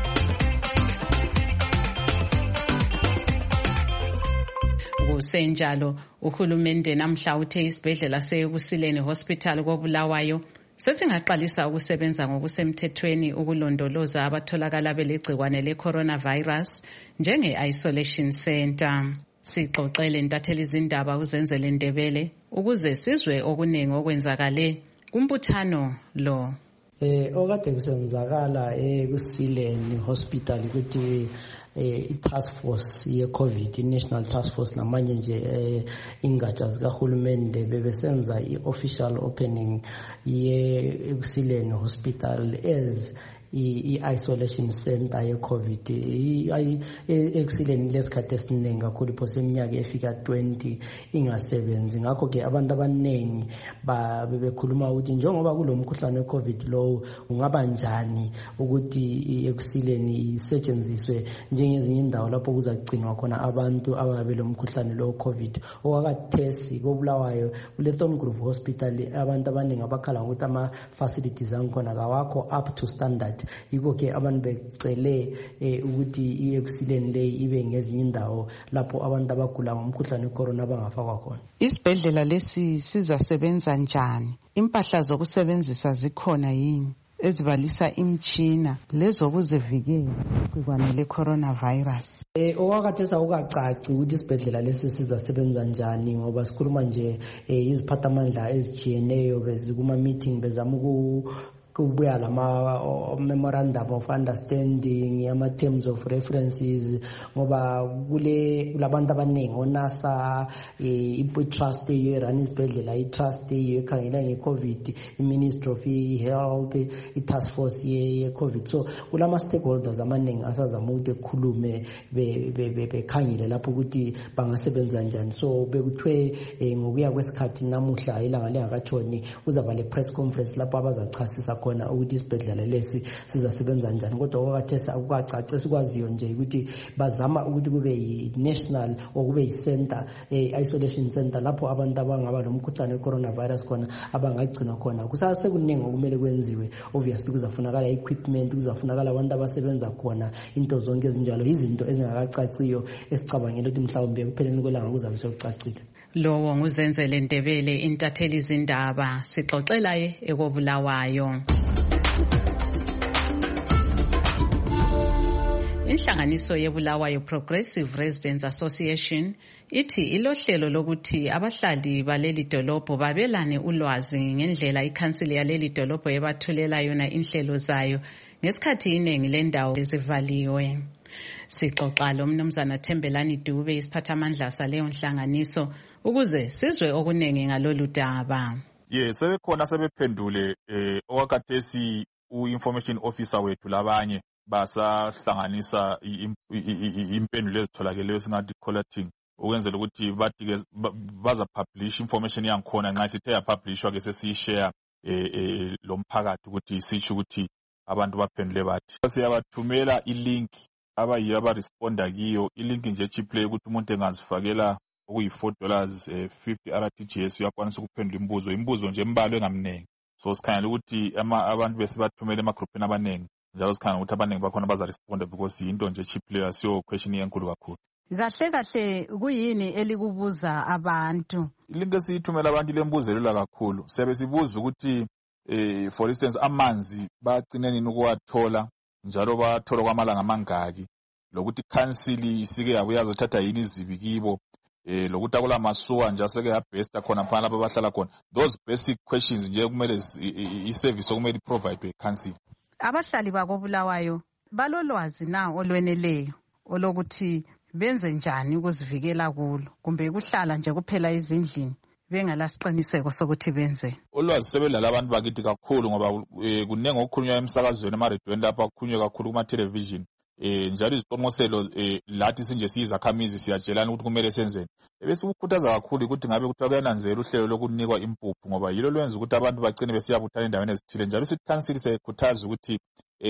Kusenjalo, uhulumende namhla uthe isibhedlela se-Ekusileni Hospital koBulawayo sesingaqalisa ukusebenza ngokusemthethweni ukulondoloza abatholakala belegcikwane le-coronavirus njenge-isolation center. Sixoxele ntatheli izindaba uZenzele Ndebele ukuze sizwe okuningi okwenzakale kumbuthano lo. Eh okade kusenzakala eKusileni Hospital ukuthi i-task force ye-COVID, i-national task force namanye nje ingatsha zikahulumende bebesenza i-official opening ye-Ekusileni Hospital as i-isolation center ye-COVID. Ekusileni lesikhathi esiningi kakhulu phose iminyaka efika twenty ingasebenzi. Ngakho-ke abantu abaningi bebekhuluma ukuthi njengoba kulo mkhuhlane we-COVID lowo ungaba njani ukuthi Ekusileni isetshenziswe njengezinye indawo lapho kuzagcinwa khona abantu ababe lo mkhuhlane lo COVID. Okwakathesi koBulawayo kule Thorngrove Hospital abantu abaningi abakhala ukuthi ama-facilities angikhona kawakho up to standard but yiko ke abantu becele ukuthi i-ekusile le ibe ngezinye indawo lapho abantu abagula ngomkhuhlane wecorona bangafakwa khona. Isibhedlela lesi sizasebenza njani? Impahla zokusebenzisa zikhona yini ezibalisa imtshina lezokuzivikela igcikwane le-coronavirus? Eh owakathesa ukacaci ukuthi isibhedlela lesi sizasebenza njani ngoba sikhuluma nje iziphathamandla ezijiyeneyo bezikuma meeting bezama uku kubuya lama memorandum of understanding, ama terms of references ngoba kule kulabantu abaningi onasa i-trust ye-run isibhedlela, i-trust yekhangela nge-COVID, i-Ministry of Health, i-task force ye-COVID. So kulama stakeholders amaningi asazama ukuthi ekhulume bekhangile lapho ukuthi bangasebenza njani. So bekuthiwe ngokuya kwesikhathi namuhla ilanga lingakatshoni uzaba le press conference lapho abazachasisa khona ukuthi isibhedlela lesi sizasebenza njani. Kodwa kwakathesa akukacaci sikwaziyo nje ukuthi bazama ukuthi kube yi-national or kube yi-center, isolation center lapho abantu abangaba nomkhuhlane we-coronavirus khona abangagcinwa khona. Kusase kuningi okumele kwenziwe. Obviously kuzafunakala equipment, kuzafunakala abantu abasebenza khona, into zonke ezinjalo izinto ezingakacaciyo esicabangela ukuthi mhlawumbe kupheleni kwelanga kuzabe sekucacile. Lowo nguzenzele Ndebele, intatheli zindaba, sixoxelaye ekobulawayo. Inhlanganiso yeBulawayo Progressive Residents Association ithi ilohlelo lokuthi abahlali baleli dolobho babelane ulwazi ngendlela ikhansili yaleli dolobho ebathulela yona inhlelo zayo ngesikhathi iningi lendawo ezivaliwe. Sixoxa lo mnumzana Thembelani Dube, isiphathamandla saleyo nhlanganiso, ukuze sizwe okunengi ngalolu daba. Yes, sebekhona sebephendule eh okwakhathesi u-information officer wethu labanye basahlanganisa impendulo ezitholakeleyo singathi collating ukwenzela ukuthi bathi baza publish information yangikhona nxa sithe ya publishwa ke sesiyishare eh lo mphakathi ukuthi sitsho ukuthi abantu baphendule bathi. Siyabathumela ilink abayiyo abaresponda kiyo, ilink nje cheaply ukuthi umuntu engazifakela okuyi four dollars fifty R T G S uyakwanisa ukuphendula imbuzo imbuzo nje embalwe engamnengi. So sikhangela ukuthi abantu besibathumela emagroupini abanengi njalo sikhangela ukuthi abanengi bakhona bazaresponda because into nje cheaply asiyo question enkulu kakhulu. Kahle kahle kuyini elikubuza abantu? Ilink esiyithumela abantu lembuzelela kakhulu. Siyabe sibuza ukuthi eh for instance amanzi bagcine nini ukuwathola njalo bathola kwamalanga amangaki, lokuthi council isike yabuya zothatha yini izibi kibo, eh lokuthi akula masuwa nje aseke yabhesta khona phana lapho bahlala khona. Those basic questions nje kumele i-service okumele provide by council. Abahlali bakobulawayo balolwazi na olweneleyo olokuthi benze njani ukuzivikela kulo kumbe kuhlala nje kuphela ezindlini bengalasiqiniseko sokuthi benze? Olwazi sebelala abantu bakithi kakhulu ngoba kunenge okukhulunywa emsakazweni emaredweni lapha kukhulunywa kakhulu kuma television. Eh njalo iziqonqoselo lathi sinje siyizakhamizi siyatshelana ukuthi kumele senzeni. Bese ukukhuthaza kakhulu ukuthi ngabe kuthi kuyananzela uhlelo lokunikwa impuphu ngoba yilo lwenza ukuthi abantu bagcine besiyabuthana endaweni ezithile. Njalo sithi council sekhuthaza ukuthi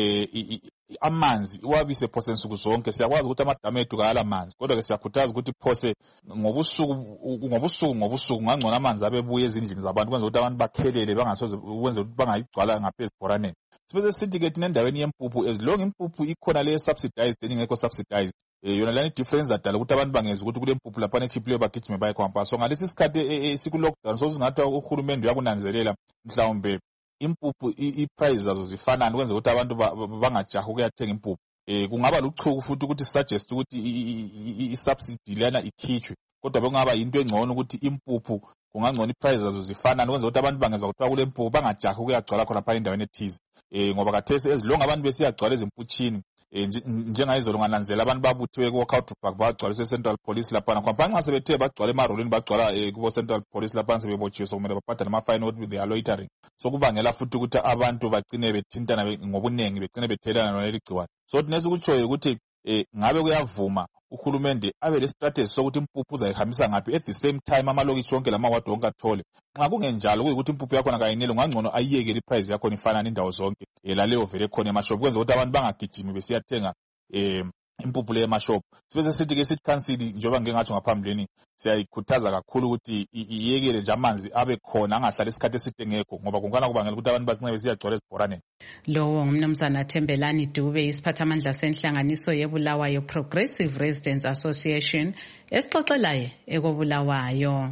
eh amanzi iwabise phose nsuku zonke. Siyakwazi ukuthi amadamu ethu kayala amanzi, kodwa ke siyakhuthaza ukuthi phose ngobusuku ngobusuku ngobusuku ngangcono amanzi abebuye ezindlini zabantu kwenza ukuthi abantu bakhelele bangasoze ukwenza ukuthi bangayigcwala ngaphezulu boraneni. Sibese sithi ke thina endaweni yempuphu as long impuphu ikhona le subsidized engekho subsidized, eh yona lani difference adala ukuthi abantu bangeza ukuthi kule mpuphu lapha nechiple bagijime baye kwampa. So ngalesi isikhathi esiku lockdown so singathi uhulumende uyakunanzelela mhlawumbe impuphu i-price zazo zifanana kwenza ukuthi abantu bangajaha ukuyathenga impuphu. Eh kungaba luchuku futhi ukuthi suggest ukuthi i-subsidy lana ikhitshwe, kodwa bekungaba into engcono ukuthi impuphu kungangcono i-price zazo zifanana kwenza ukuthi abantu bangezwa ukuthi kule mpuphu bangajaha ukuyagcwala khona phana endaweni ethize. Eh ngoba kathesi ezilonga abantu besiyagcwala ezimputhini njengayizolo ngananzela abantu babuthiwe ku Walkout Park bagcwalise Central Police lapha khona nxa sebethe bagcwala emarolini bagcwala kubo Central Police lapha sebebotshiwe sokumele babhadale ama fine with the loitering. So kubangela futhi ukuthi abantu bagcine bethintana ngobunengi begcine bethelana naleli gciwane. So dinesi ukutshoyo ukuthi eh ngabe kuyavuma uhulumende abe le strategy sokuthi impuphu uzayihambisa ngapi at the same time amalokishi wonke lamawadi wonke athole. Nxa kungenjalo kuyikuthi impuphu yakhona kayinele ngangcono ayiyeke iprice yakhona ifanana indawo zonke elaleyo vele khona emashop kwenza ukuthi abantu bangagijimi besiyathenga eh impuphu le emashop. Sibese sithi ke sithi council njengoba ngeke ngathi ngaphambilini siyayikhuthaza kakhulu ukuthi iyekele nje amanzi abe khona angahlali isikhathi eside ngekho ngoba kungana kubangela ukuthi abantu basinqebe siyagcwala ezibhoraneni. Lowo ngumnumzana Thembelani Dube, isiphathamandla senhlanganiso yeBulawayo Progressive Residents Association esixoxelayo ekobulawayo.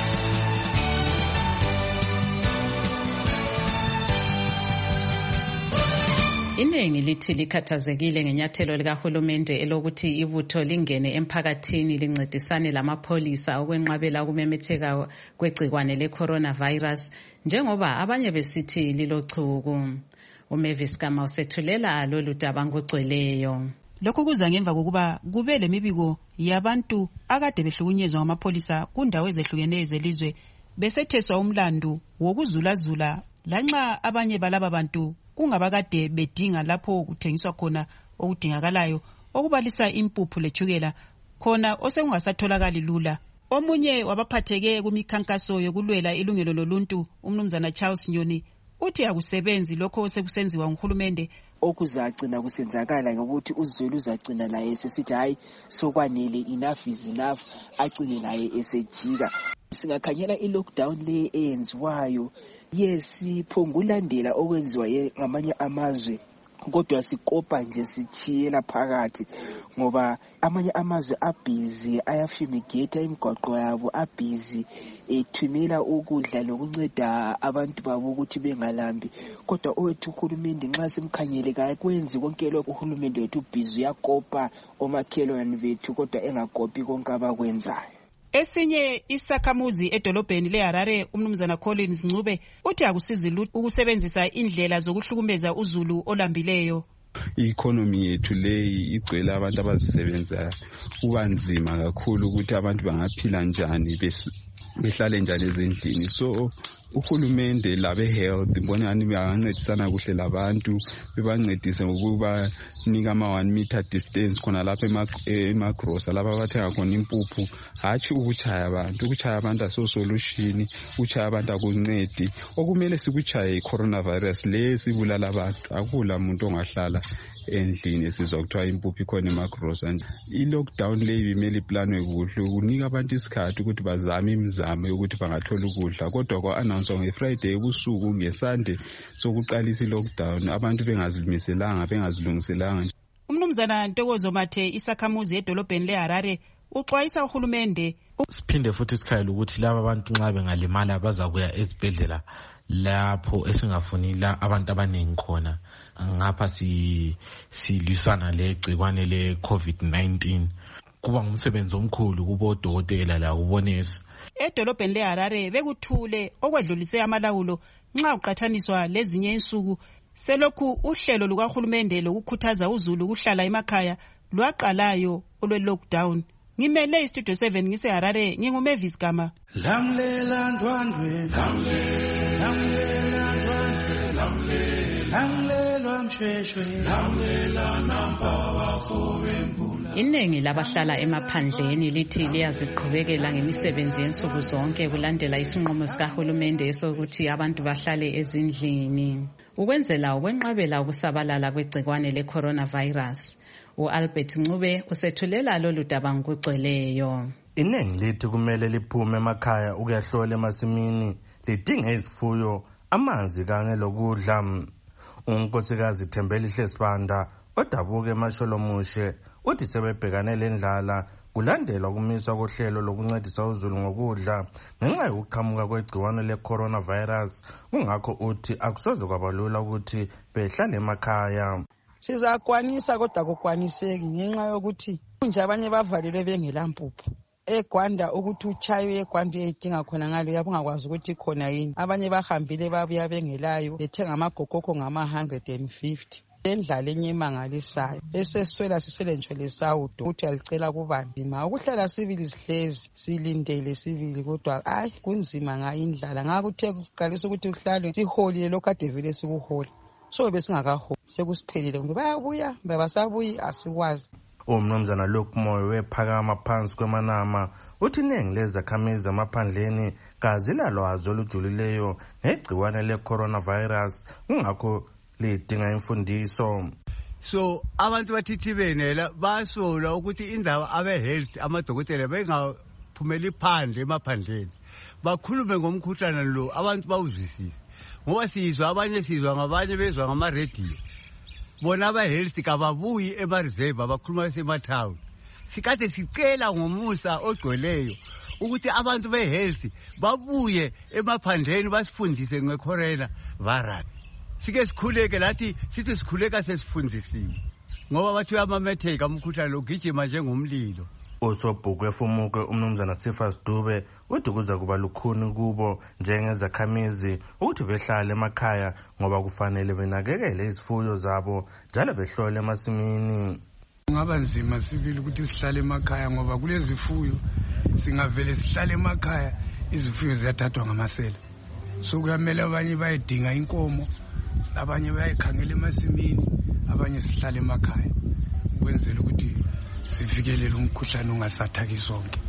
Iningi lithi likhathazekile ngenyathelo likahulumende elokuthi ibutho lingene emphakathini lincedisane lamapholisa ukwenqabela ukumemetheka kwegcikwane le-coronavirus njengoba abanye besithi lilochuku. uMavis Kama usethulela lolu daba ngogcweleyo. Lokhu kuza ngemva kokuba kube lemibiko yabantu akade behlukunyezwa ngamapholisa kundawo ezehlukeneyo zelizwe besetheswa umlandu wokuzulazula lanxa abanye balaba bantu kungabakade bedinga lapho kuthengiswa khona okudingakalayo okubalisa impuphu lethukela khona osekungasatholakali lula. Omunye wabaphatheke kumikhankaso yokulwela ilungelo loluntu umnumzana Charles Nyoni uthi akusebenzi lokho osekusenziwa nguhulumende okuzagcina kusenzakala ngokuthi uZulu uzagcina laye sesithi hayi sokwanele, enough is enough, agcine laye esejika. Singakhanyela i-lockdown le eyenziwayo, yes siphongulandela okwenziwa ngamanye amazwe kodwa sikopa nje sichiyela phakathi ngoba amanye amazwe abhizi ayafumigate imigwaqo yabo, abhizi ethumela ukudla lokunceda abantu babo ukuthi bengalambi. Kodwa owethu uhulumende nxa simkhanyele kaye kwenzi konke lokho uhulumende wethu ubhizi uyakopa omakhelwane bethu kodwa engakopi konke abakwenzayo. Esinye isakhamuzi edolobheni leHarare umnumzana Collins Ncube uthi akusizi ukusebenzisa indlela zokuhlukumeza uZulu olambileyo. I-economy yethu leyi igcwele abantu abazisebenza kubanzima kakhulu ukuthi abantu bangaphila njani behlale njani ezindlini. So uhulumende labe health mbonani bangancedisana kuhle labantu bebancedise ngokuba nika ama one meter distance khona lapha emagrosa lapha bathenga khona impuphu, hatshi ukuchaya abantu. Ukuchaya abantu aso solution, ukuchaya abantu akuncedi. Okumele sikuchaye i-coronavirus le sibulala abantu, akula umuntu ongahlala endlini esizwa kuthiwa impuphu ikhona emagrosa. I-lockdown le ibimele iplanwe kuhle ukunika abantu isikhathi ukuthi bazame imizamo yokuthi bangathola ukudla, kodwa kwa-announce nge-Friday ebusuku ngesande sokuqalisa i-lockdown abantu bengazilimiselanga bengazilungiselanga. Umnumzana Ntokozo Mathe isakhamuzi edolobheni leHarare uxwayisa uhulumende siphinde futhi sikhayela ukuthi laba abantu nxa bengalimala bazakuya ezibhedlela lapho esingafuni la abantu abaningi khona. Ngapha si silwisana legcikwane le COVID nineteen. Kuba ngumsebenzi omkhulu kubo dokotela la ubonesi. Edolobheni leHarare bekuthule okwedlulise amalawulo nxa uqathaniswa lezinye insuku selokhu uhlelo lukahulumende lokukhuthaza uZulu ukuhlala emakhaya lwaqalayo olwe lockdown. Ngimele istudio seven ngiseHarare nginguMavis Gama. Lamlela ndwandwe lamlela ndwandwe lamlela msheshwe lamlela namba bafowembula. Iningi labahlala emaphandleni lithi liyaziqhubekela ngemisebenzi yensuku zonke kulandela isinqumo sikahulumende sokuthi abantu bahlale ezindlini ukwenzela ukwenqabela ukusabalala kwegcikwane le-coronavirus. U-Albert Ncube usethulela lolu daba ngokugcweleyo. Iningi lithi kumele liphume emakhaya ukuyahlola emasimini lidinga izifuyo, amanzi kanye lokudla. Unkosikazi Thembelihle Sibanda odabuka eMasholomushe uthi sebebhekane lendlala kulandelwa kumiswa kohlelo lokuncedisa uZulu ngokudla ngenxa yokuqhamuka kwegciwane le-coronavirus. Kungakho uthi akusoze kwabalula ukuthi behlale emakhaya. Sizakwanisa kodwa kokwaniseki ngenxa yokuthi nje abanye bavalelwe bengelampuphu. eGwanda ukuthi uchayo eGwanda uyedinga khona ngalo yabungakwazi ukuthi khona yini. Abanye bahambile babuya bengelayo bethenga amagokoko ngama one hundred fifty. Endlala enye emangalisayo eseswela sisele nje lesawudo ukuthi alicela kubanzima ukuhlala sibili sihlezi silindele sibili kodwa ayi kunzima nga indlala ngakuthe kuqalisa ukuthi uhlale siholile lokade vele sikuhola so besingakaholi sekusiphelile kumbe bayabuya babasabuyi asikwazi. Umnumzana Lokmoyo wephakama phansi kwemanama uthi iningi lezakhamizi zamaphandleni kazilalwazi olujulileyo ngegciwane le-coronavirus kungakho lidinga imfundiso. So abantu bathithibenela basola ukuthi indaba abe-health amadokotela bengaphumeli phandle emaphandleni bakhulume ngomkhuhlane lo abantu bawuzwisise ngoba sizwa abanye sizwa ngabanye bezwa ngama-radio bona abe-health kababuyi ema-reserve abakhuluma besemathawuni sikade sicela ngomusa ogcweleyo ukuthi abantu be-health babuye emaphandleni basifundise nge-corona virus sike sikhuleke lathi sithi sikhuleka sesifundisiwe ngoba bathi amametheka umkhuhlane ogijima njengomlilo. usobhuku efumuke umnumzana Sifas Dube uthi kuza kuba lukhuni kubo njengezakhamizi ukuthi behlale emakhaya ngoba kufanele benakekele izifuyo zabo njalo behlole emasimini. Kungaba nzima sibili ukuthi sihlale emakhaya ngoba kulezi zifuyo singavele sihlale emakhaya izifuyo ziyathathwa ngamasela so kuyamele abanye bayedinga inkomo abanye bayikhangela emasimini abanye sihlale emakhaya kwenzela ukuthi sifikelele umkhuhlane ungasathaki sonke.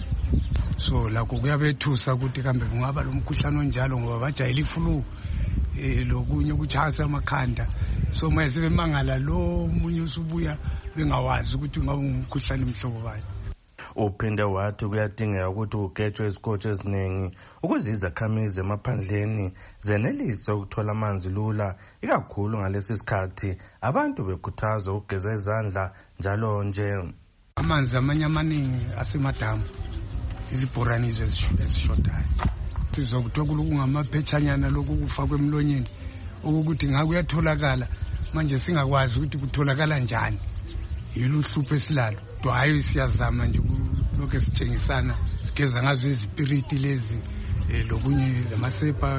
So lakho kuyabethusa ukuthi kambe kungaba lo mkhuhlane onjalo ngoba bajayela iflu eh lokunye ukuchasa amakhanda so mase bemangala lo munye usubuya bengawazi ukuthi ngabe umkhuhlane mhlobo bani. Uphinde wathi kuyadingeka ukuthi ugejwe izikotsho eziningi ukuze izakhamizi emaphandleni zenelise ukuthola amanzi lula ikakhulu ngalesi sikhathi abantu bekhuthazwa ukugeza izandla njalo nje. Amanzi amanye amaningi asemadamu izibhoranizo ezishodayo sizokuthola kungamaphetshanyana lokhu kufakwe emlonyeni ukuthi ngaku yatholakala manje singakwazi ukuthi kutholakala njani yiluhlupho esilalo hayi siyazama nje lokho sitshengisana sigeza ngazo izipiriti lezi lokunye lamasepa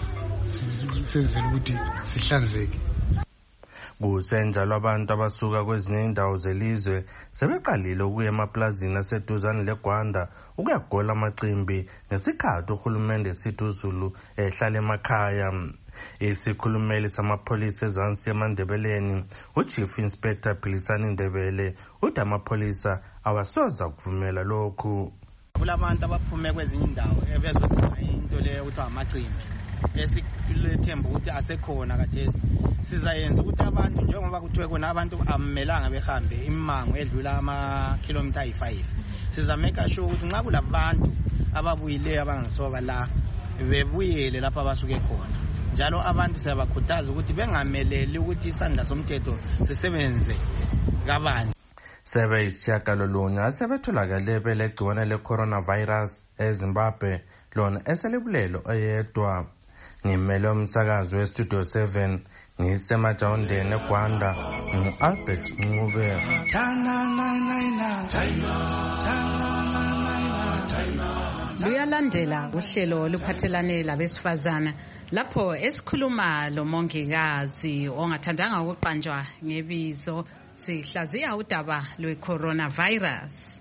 senzela ukuthi sihlanzeke. Kusenjalo abantu abasuka kwezinye indawo zelizwe sebeqalile ukuya emaplazini aseduzane leGwanda ukuyagola amacimbi ngesikhathi uhulumende esithi uZulu ehlala emakhaya. Isikhulumeli samapholisa ezansi eMandebeleni uChief Inspector Philisani Ndebele uthi amapholisa awasoza kuvumela lokhu. Kulabantu abaphume kwezinye indawo ebezodinga into leyo ukuthi amacimbi esikulethemba ukuthi asekhona kathesi sizayenza ukuthi abantu njengoba kuthiwe khona abantu amelanga behambe imango edlula ama kilometer ayi-five sizameka sure ukuthi nxa kulabantu ababuyileyo abangasoka la bebuyele lapha abasuke khona njalo abantu siyabakhuthaza ukuthi bengameleli ukuthi isandla somthetho sisebenze kabani. Sebe isitshiyagalolunye asebetholakale belegciwane le-coronavirus eZimbabwe lona eselebulelo oyedwa. Ngimele umsakazo westudio seven ngisemajawundeni eGwanda ngu-Albert Ncube. Luyalandela uhlelo oluphathelane labesifazana lapho esikhuluma lomongikazi ongathandanga ukuqanjwa ngebizo sihlaziya udaba lwe-coronavirus.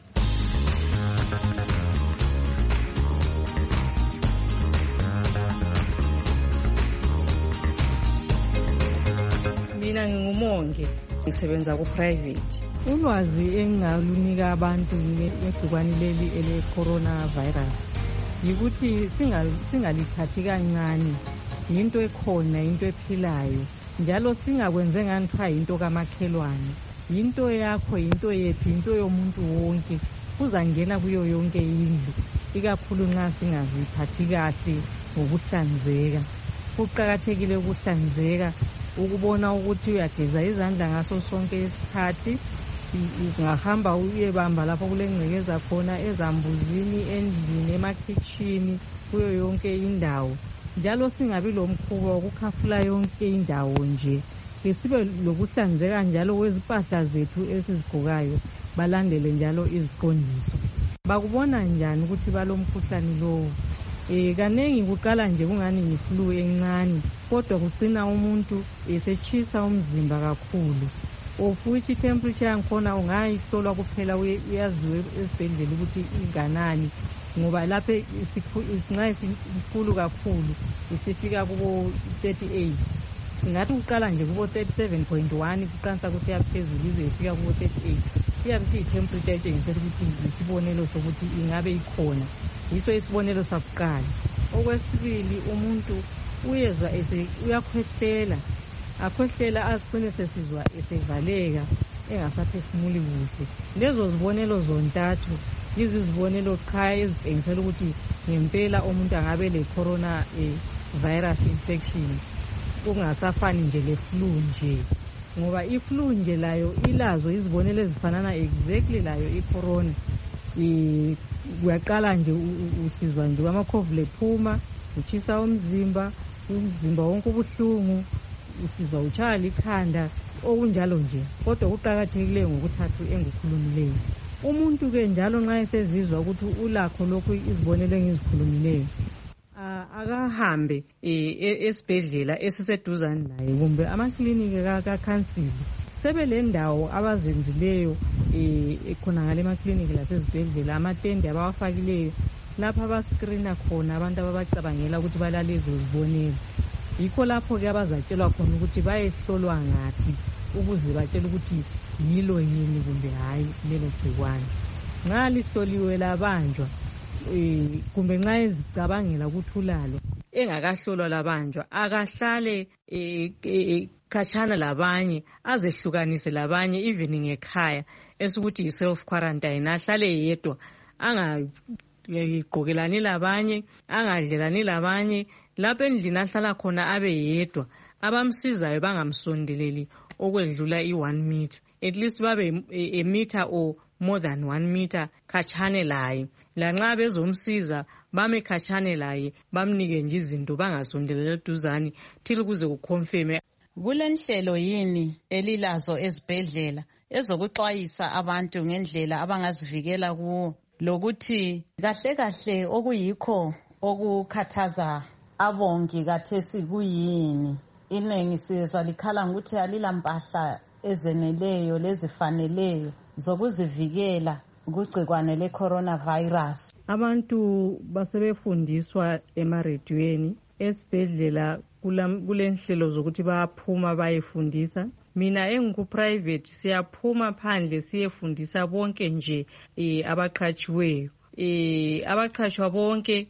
Mina ngingumongi ngisebenza ku-private. Ulwazi engingalunika abantu ngegciwane leli ele-coronavirus yikuthi singalithathi kancane yinto ekhona yinto ephilayo njalo singakwenze ngani kuthiwa yinto kamakhelwane yinto yakho yinto yethu yinto yomuntu wonke kuzangena kuyo yonke indlu ikakhulu nxa singaziphathi kahle ngokuhlanzeka. Kuqakathekile ukuhlanzeka ukubona ukuthi uyageza izandla ngaso sonke isikhathi ungahamba uyebamba lapho kulengcekeza khona ezambuzini endlini emakhitshini kuyo yonke indawo njalo singabi lomkhuba wokukhafula yonke indawo nje sibe lokuhlanzeka njalo kwezimpahla zethu esizigqokayo balandele njalo iziqondiso. Bakubona njani ukuthi balomkhuhlane lowo? Eh kanengi kuqala nje kungani ngiflu encane kodwa kugcina umuntu esechisa umzimba kakhulu. Ofuthi temperature yankhona ungayihlolwa kuphela uyaziwe esibhedlela ukuthi inganani ngoba lapha isinxa isikhulu kakhulu isifika kubo thirty-eight singathi uqala nje kubo thirty-seven point one kuqansa ukuthi yaphezulu ize ifika kubo thirty-eight iyabe siyi-temperature etshengisela ukuthi isibonelo sokuthi ingabe ikhona yiso isibonelo sakuqala. Okwesibili umuntu uyezwa uyakhwehlela akhwehlela agcine sesizwa esevaleka engasaphefumuli kuhle. Lezo zibonelo zontathu yizo izibonelo qha ezitshengisela ukuthi ngempela umuntu angabe le-corona eh, virus infection, kungasafani nje le-flu nje, ngoba i-flu nje layo ilazo izibonelo ezifanana exactly layo i-corona. Eh, uyaqala nje usizwa nje amakhovula ephuma, utshisa umzimba, umzimba wonke ubuhlungu, usizwa utshaya likhanda, okunjalo nje. Kodwa kuqakathekileyo ngokuthathu engikukhulumileyo, umuntu-ke njalo nxa esezizwa ukuthi ulakho lokhu izibonelo engizikhulumileyo, akahambe esibhedlela esiseduzane laye kumbe amakliniki kakhansili. Sebelendawo abazenzileyo khonangale emakliniki lasezibhedlela, amatende abawafakileyo lapho abaskrina khona abantu ababacabangela ukuthi balalezo zibonelo. Yikho lapho-ke abazatshelwa khona ukuthi bayehlolwa ngaphi ukuze batshele ukuthi yilo yini kumbe hayi lelo gcikwane. Nxa lihloliwe labanjwa um kumbe nxa ezicabangela ukuthi ulalo engakahlolwa labanjwa, akahlale um khatshana labanye, azehlukanise labanye even ngekhaya esukuthi yi-self quarantine, ahlale yedwa, angagqokelani labanye, angadlelani labanye. Lapho endlini ahlala khona abe yedwa, abamsizayo bangamsondeleli okwedlula i-one meter, at least babe a meter or more than one meter khatshane laye. Lanxa bezomsiza bame khatshane laye, bamnike nje izinto, bangasondeleli eduzane till kuze kuconfirme. Kulenhlelo yini elilazo ezibhedlela ezokuxwayisa abantu ngendlela abangazivikela kuwo, lokuthi kahle kahle okuyikho okukhathaza abongi kathesi kuyini? Inengi sizwa likhala ngokuthi alilampahla ezeneleyo lezifaneleyo zokuzivikela kugcikwane le-coronavirus. Abantu basebefundiswa emarediyweni, esibhedlela kulenhlelo zokuthi bayaphuma bayefundisa. Mina engiku-private siyaphuma phandle siyefundisa bonke nje eh, abaqhatshiweyo. Eh, abaqhatshwa bonke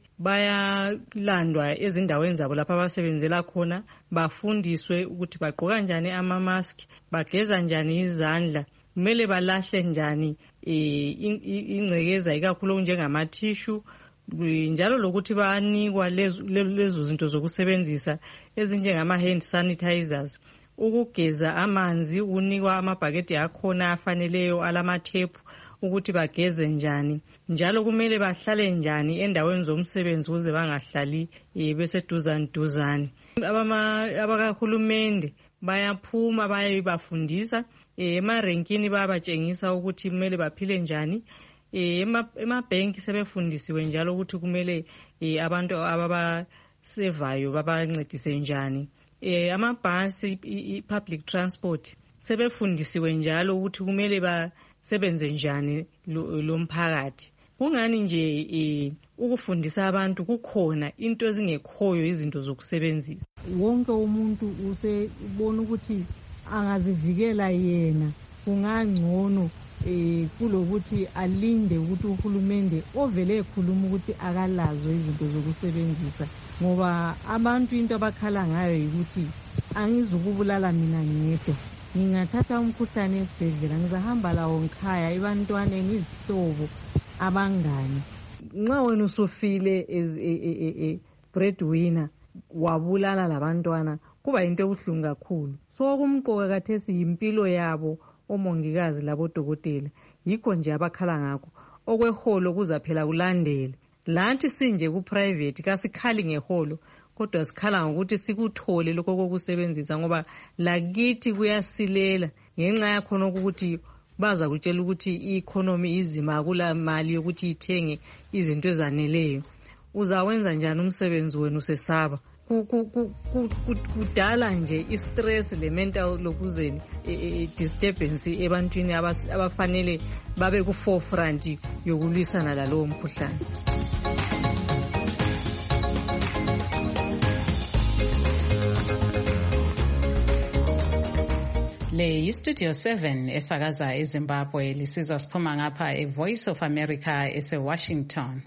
bayalandwa ezindaweni zabo lapha abasebenzela khona, bafundiswe ukuthi bagqoka njani ama-mask, bageza njani izandla, kumele balahle njani eh, ingcekeza ikakhulu okunjengamathishu, njalo lokuthi banikwa lezo, lezo zinto zokusebenzisa ezinjengama-hand sanitizers, ukugeza amanzi, unikwa amabhakede akhona afaneleyo alamathephu ukuthi bageze njani, njalo kumele bahlale njani endaweni zomsebenzi ukuze bangahlali beseduzane duzane. Abakahulumende bayaphuma bayabafundisa, emarenkini bayabatshengisa ukuthi kumele baphile njani. Emabhenki sebefundisiwe njalo ukuthi kumele abantu ababasevayo babancedise njani. Amabhasi, i-public transport, sebefundisiwe njalo ukuthi kumele basebenze njani lo mphakathi. Kungani nje ukufundisa abantu kukhona into ezingekhoyo izinto zokusebenzisa. Wonke umuntu usebona ukuthi angazivikela yena kungangcono eh kulokuthi alinde ukuthi uhulumende ovele ekhuluma ukuthi akalazo izinto zokusebenzisa, ngoba abantu into abakhala ngayo ukuthi angizukubulala mina ngedwa, ngingathatha umkhuhlane esibhedlela ngizahamba lawo ngikhaya ebantwane ngizihlobo abangani. Nxa wena usufile as a breadwinner wabulala labantwana kuba into ebuhlungu kakhulu. So kumqoka kathesi impilo yabo omongikazi labodokotela, yikho nje abakhala ngakho. Okweholo kuzaphela kulandele. Lathi sinje ku-private kasikhali ngeholo, kodwa sikhala ngokuthi sikuthole lokho kokusebenzisa, ngoba lakithi kuyasilela ngenxa yakhona ukuthi baza kutshela ukuthi i-economy izima kula mali yokuthi ithenge izinto ezaneleyo. Uzawenza njani umsebenzi wenu usesaba? Kudala nje i-stress le-mental lokuzeni disturbance ebantwini abafanele babe ku-forefront yokulwisana lalowo mkhuhlane. Le yi-Studio seven esakaza eZimbabwe, lisizwa siphuma ngapha e-Voice of America ese-Washington.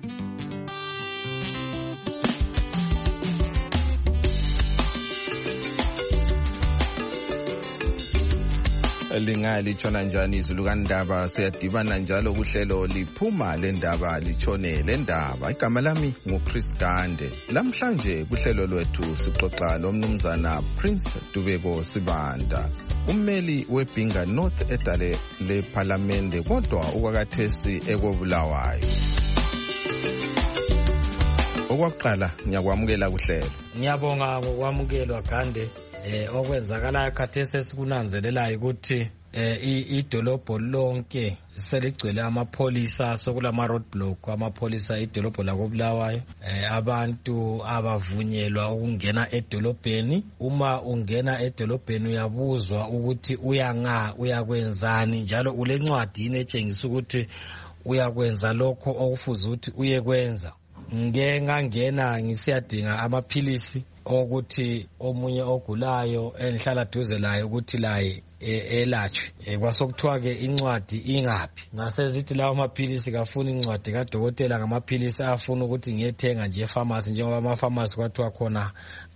lingaya litshona njani izulu kandaba siyadibana njalo kuhlelo liphuma lendaba litshone lendaba. Igama lami nguChris Gande. Lamhlanje kuhlelo lwethu sixoxa lomnumzana Prince Dubeko Sibanda, ummeli weBhinga North edale lePhalamende kodwa ukwakathesi ekobulawayo. Okwakuqala ngiyakwamukela kuhlelo. Ngiyabonga ngokwamukelwa Gande. Eh okwenzakala khathesi esikunanzelelayo ukuthi eh idolobho lonke seligcwele amapholisa, sokulama roadblock amapholisa idolobho lakobulawayo. Eh abantu abavunyelwa ukungena edolobheni. Uma ungena edolobheni uyabuzwa ukuthi uyanga uyakwenzani, njalo ulencwadi inetshengisa ukuthi uyakwenza lokho okufuza ukuthi uyekwenza. Ngeke ngangena ngisiyadinga amaphilisi ukuthi omunye ogulayo enhlala duze laye ukuthi laye elatshwe. Kwasokuthiwa ke incwadi ingaphi. Ngasezithi lawo amaphilisi kafuni incwadi kadokotela, ngamaphilisi afuna ukuthi ngiyethenga nje epharmacy, njengoba ama-pharmacy kwathiwa khona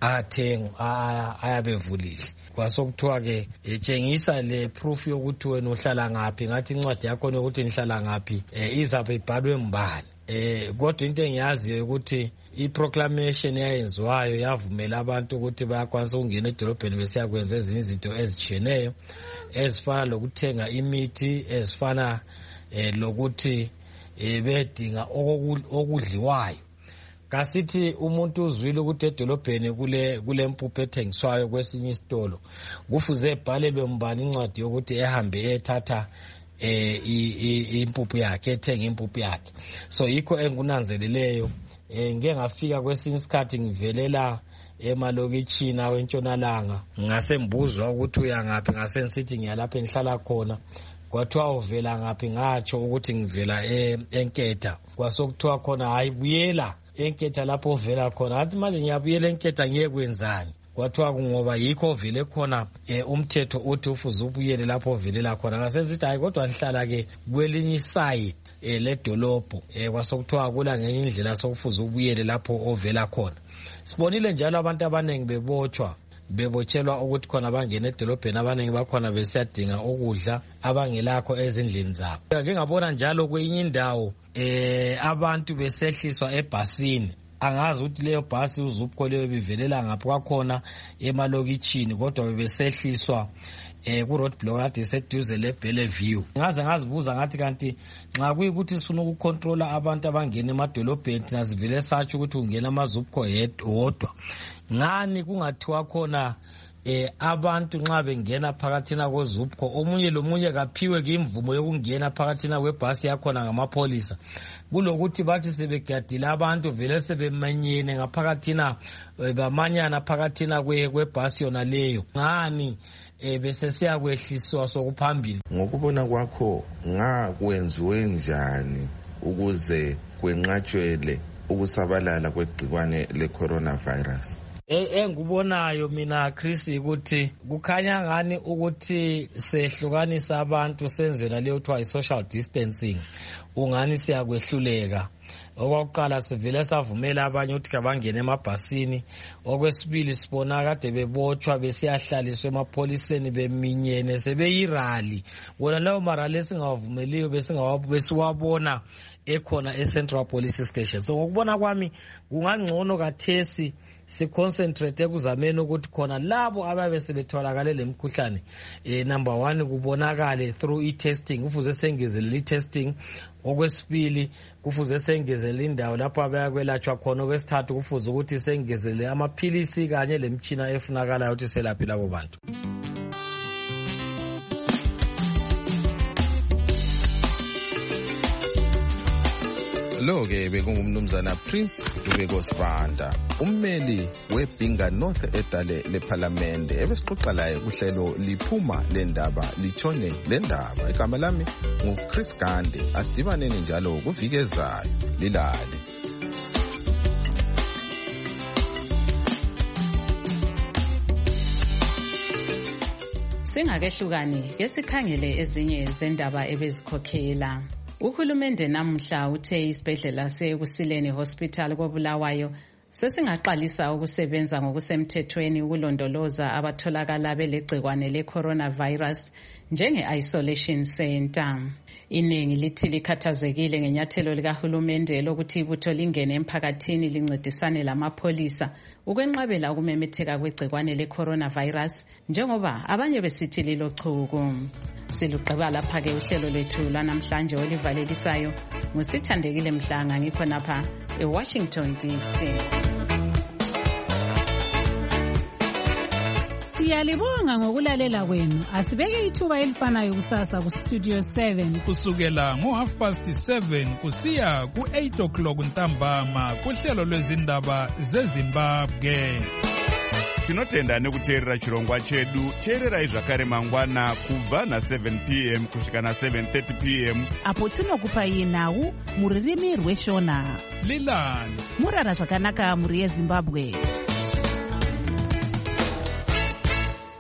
ayathenga ayabevulile. Kwasokuthiwa ke etshengisa le proof yokuthi wena uhlala ngaphi, ngathi incwadi yakho yokuthi nihlala ngaphi izabe ibhalwe mbani. Eh kodwa into engiyaziyo ukuthi iproclamation yayenziwayo yavumela abantu ukuthi bayakwanisa ukungena edolobheni besiyakwenza ezinye izinto ezitshiyeneyo ezifana lokuthenga imithi, ezifana eh lokuthi bedinga okudliwayo. Kasithi umuntu uzwile ukuthi edolobheni kule kule mpuphu ethengiswayo kwesinye isitolo, kufuze ebhalelwe mbani incwadi yokuthi ehambe ethatha eh impuphu yakhe, ethenga impuphu yakhe. So yikho engunanzeleleyo. Eh ngeke ngafika kwesinye isikhathi ngivelela emalokitshini awentshonalanga, ngasembuzwa ukuthi uya ngaphi, ngasengisithi ngiyalapha engihlala khona. Kwathiwa uvela ngaphi, ngatsho ukuthi ngivela eNketha. Kwasokuthiwa khona hayi buyela eNketha lapho uvela khona. Ngathi manje ngiyabuyela eNketha ngiyekwenzani? Kwathiwa ngoba yikho vele khona umthetho uthi ufuze ubuyele lapho ovelela khona. Ngasesithi hayi kodwa nihlala ke kwelinye side ledolobho. Kwasokuthiwa kula ngenye indlela sokufuze ubuyele lapho ovela khona. Sibonile njalo abantu abanengi bebotshwa, bebotshelwa ukuthi khona bangena edolobheni, abanengi bakhona besiyadinga ukudla abangelakho ezindlini zabo. Ngeke ngabona njalo kwenye indawo eh abantu besehliswa ebhasini. Angazi ukuthi leyo bhasi uzupho leyo bivelela ngapha kwakhona emalokitshini, kodwa bebesehliswa eh ku roadblock ade seduze le Bellevue. Ngaze ngazibuza ngathi kanti nxa kuyikuthi sifuna ukucontrola abantu abangena emadolobheni nazivele sathi ukuthi ungena amazupho yedwa, ngani kungathiwa khona eh abantu nxa bengena phakathina kozupho omunye lomunye kaphiwe ke imvumo yokungena phakathina kwebhasi yakhona ngamapholisa, kulokuthi bathi sebegadile abantu vele sebemanyene ngaphakathina bamanyana phakathina kwebhasi yona leyo. Ngani eh bese siyakwehliswa sokuphambili? Ngokubona kwakho ngakwenziwe njani ukuze kwenqatshwele ukusabalala kwegcikwane le-coronavirus? Engikubonayo mina Chris ukuthi kukhanya ngani ukuthi sehlukanisa abantu senzela leyo kuthiwa i-social distancing, ungani siyakwehluleka. Okwakuqala sivele savumela abanye ukuthi kabangene emabhasini. Okwesibili sibona kade bebotshwa besiyahlaliswa emapholiseni beminyene sebeyirali. Wona lawo marali esingawavumeliyo besiwabona ekhona eCentral Police Station. So ngokubona kwami kungangcono kathesi si concentrate ekuzameni ukuthi khona labo ababe sebetholakale lemkhuhlane eh number one kubonakale through i-testing, kufuze sengezelele i-testing. Okwesibili kufuze sengezelele indawo lapho abayakwelatshwa khona. Okwesithathu kufuze ukuthi sengezelele amaphilisi kanye lemtshina efunakalayo ukuthi selaphe labo bantu. Lo ke bekungumnumzana Prince Dubeko Sibanda, ummeli weBhinga North edale lePhalamende, ebesixoxa laye kuhlelo liphuma lendaba litshone lendaba. Igama lami nguChris Gande. Asidibaneni njalo kuviki ezayo. Lilale. Singakehlukani ke sikhangele ezinye zendaba ebezikhokhela. Uhulumende namuhla uthe isibhedlela seKusileni Hospital koBulawayo sesingaqalisa ukusebenza ngokusemthethweni ukulondoloza abatholakala belegcikwane le-coronavirus njenge-isolation center. Iningi lithi likhathazekile ngenyathelo likahulumende lokuthi ibutho lingene emphakathini lincedisane lamapholisa ukwenqabela ukumemetheka kwegcikwane le-coronavirus njengoba abanye besithi lilochuku. Siluqeba lapha-ke uhlelo lwethu lwanamhlanje olivalelisayo ngusithandekile Mhlanga ngikho napha eWashington D C. Siyalibonga ngokulalela kwenu. Asibeke ithuba elifanayo kusasa ku Studio seven kusukela ngo half past seven kusiya ku eight o'clock ntambama kuhlelo lwezindaba zeZimbabwe. Tinotenda nekuteerera chirongwa chedu. Teererai zvakare mangwana kubva na seven p m kusvika na seven thirty p m apo tinokupai nhau muririmi rweshona. Lilani murara zvakanaka muri yeZimbabwe.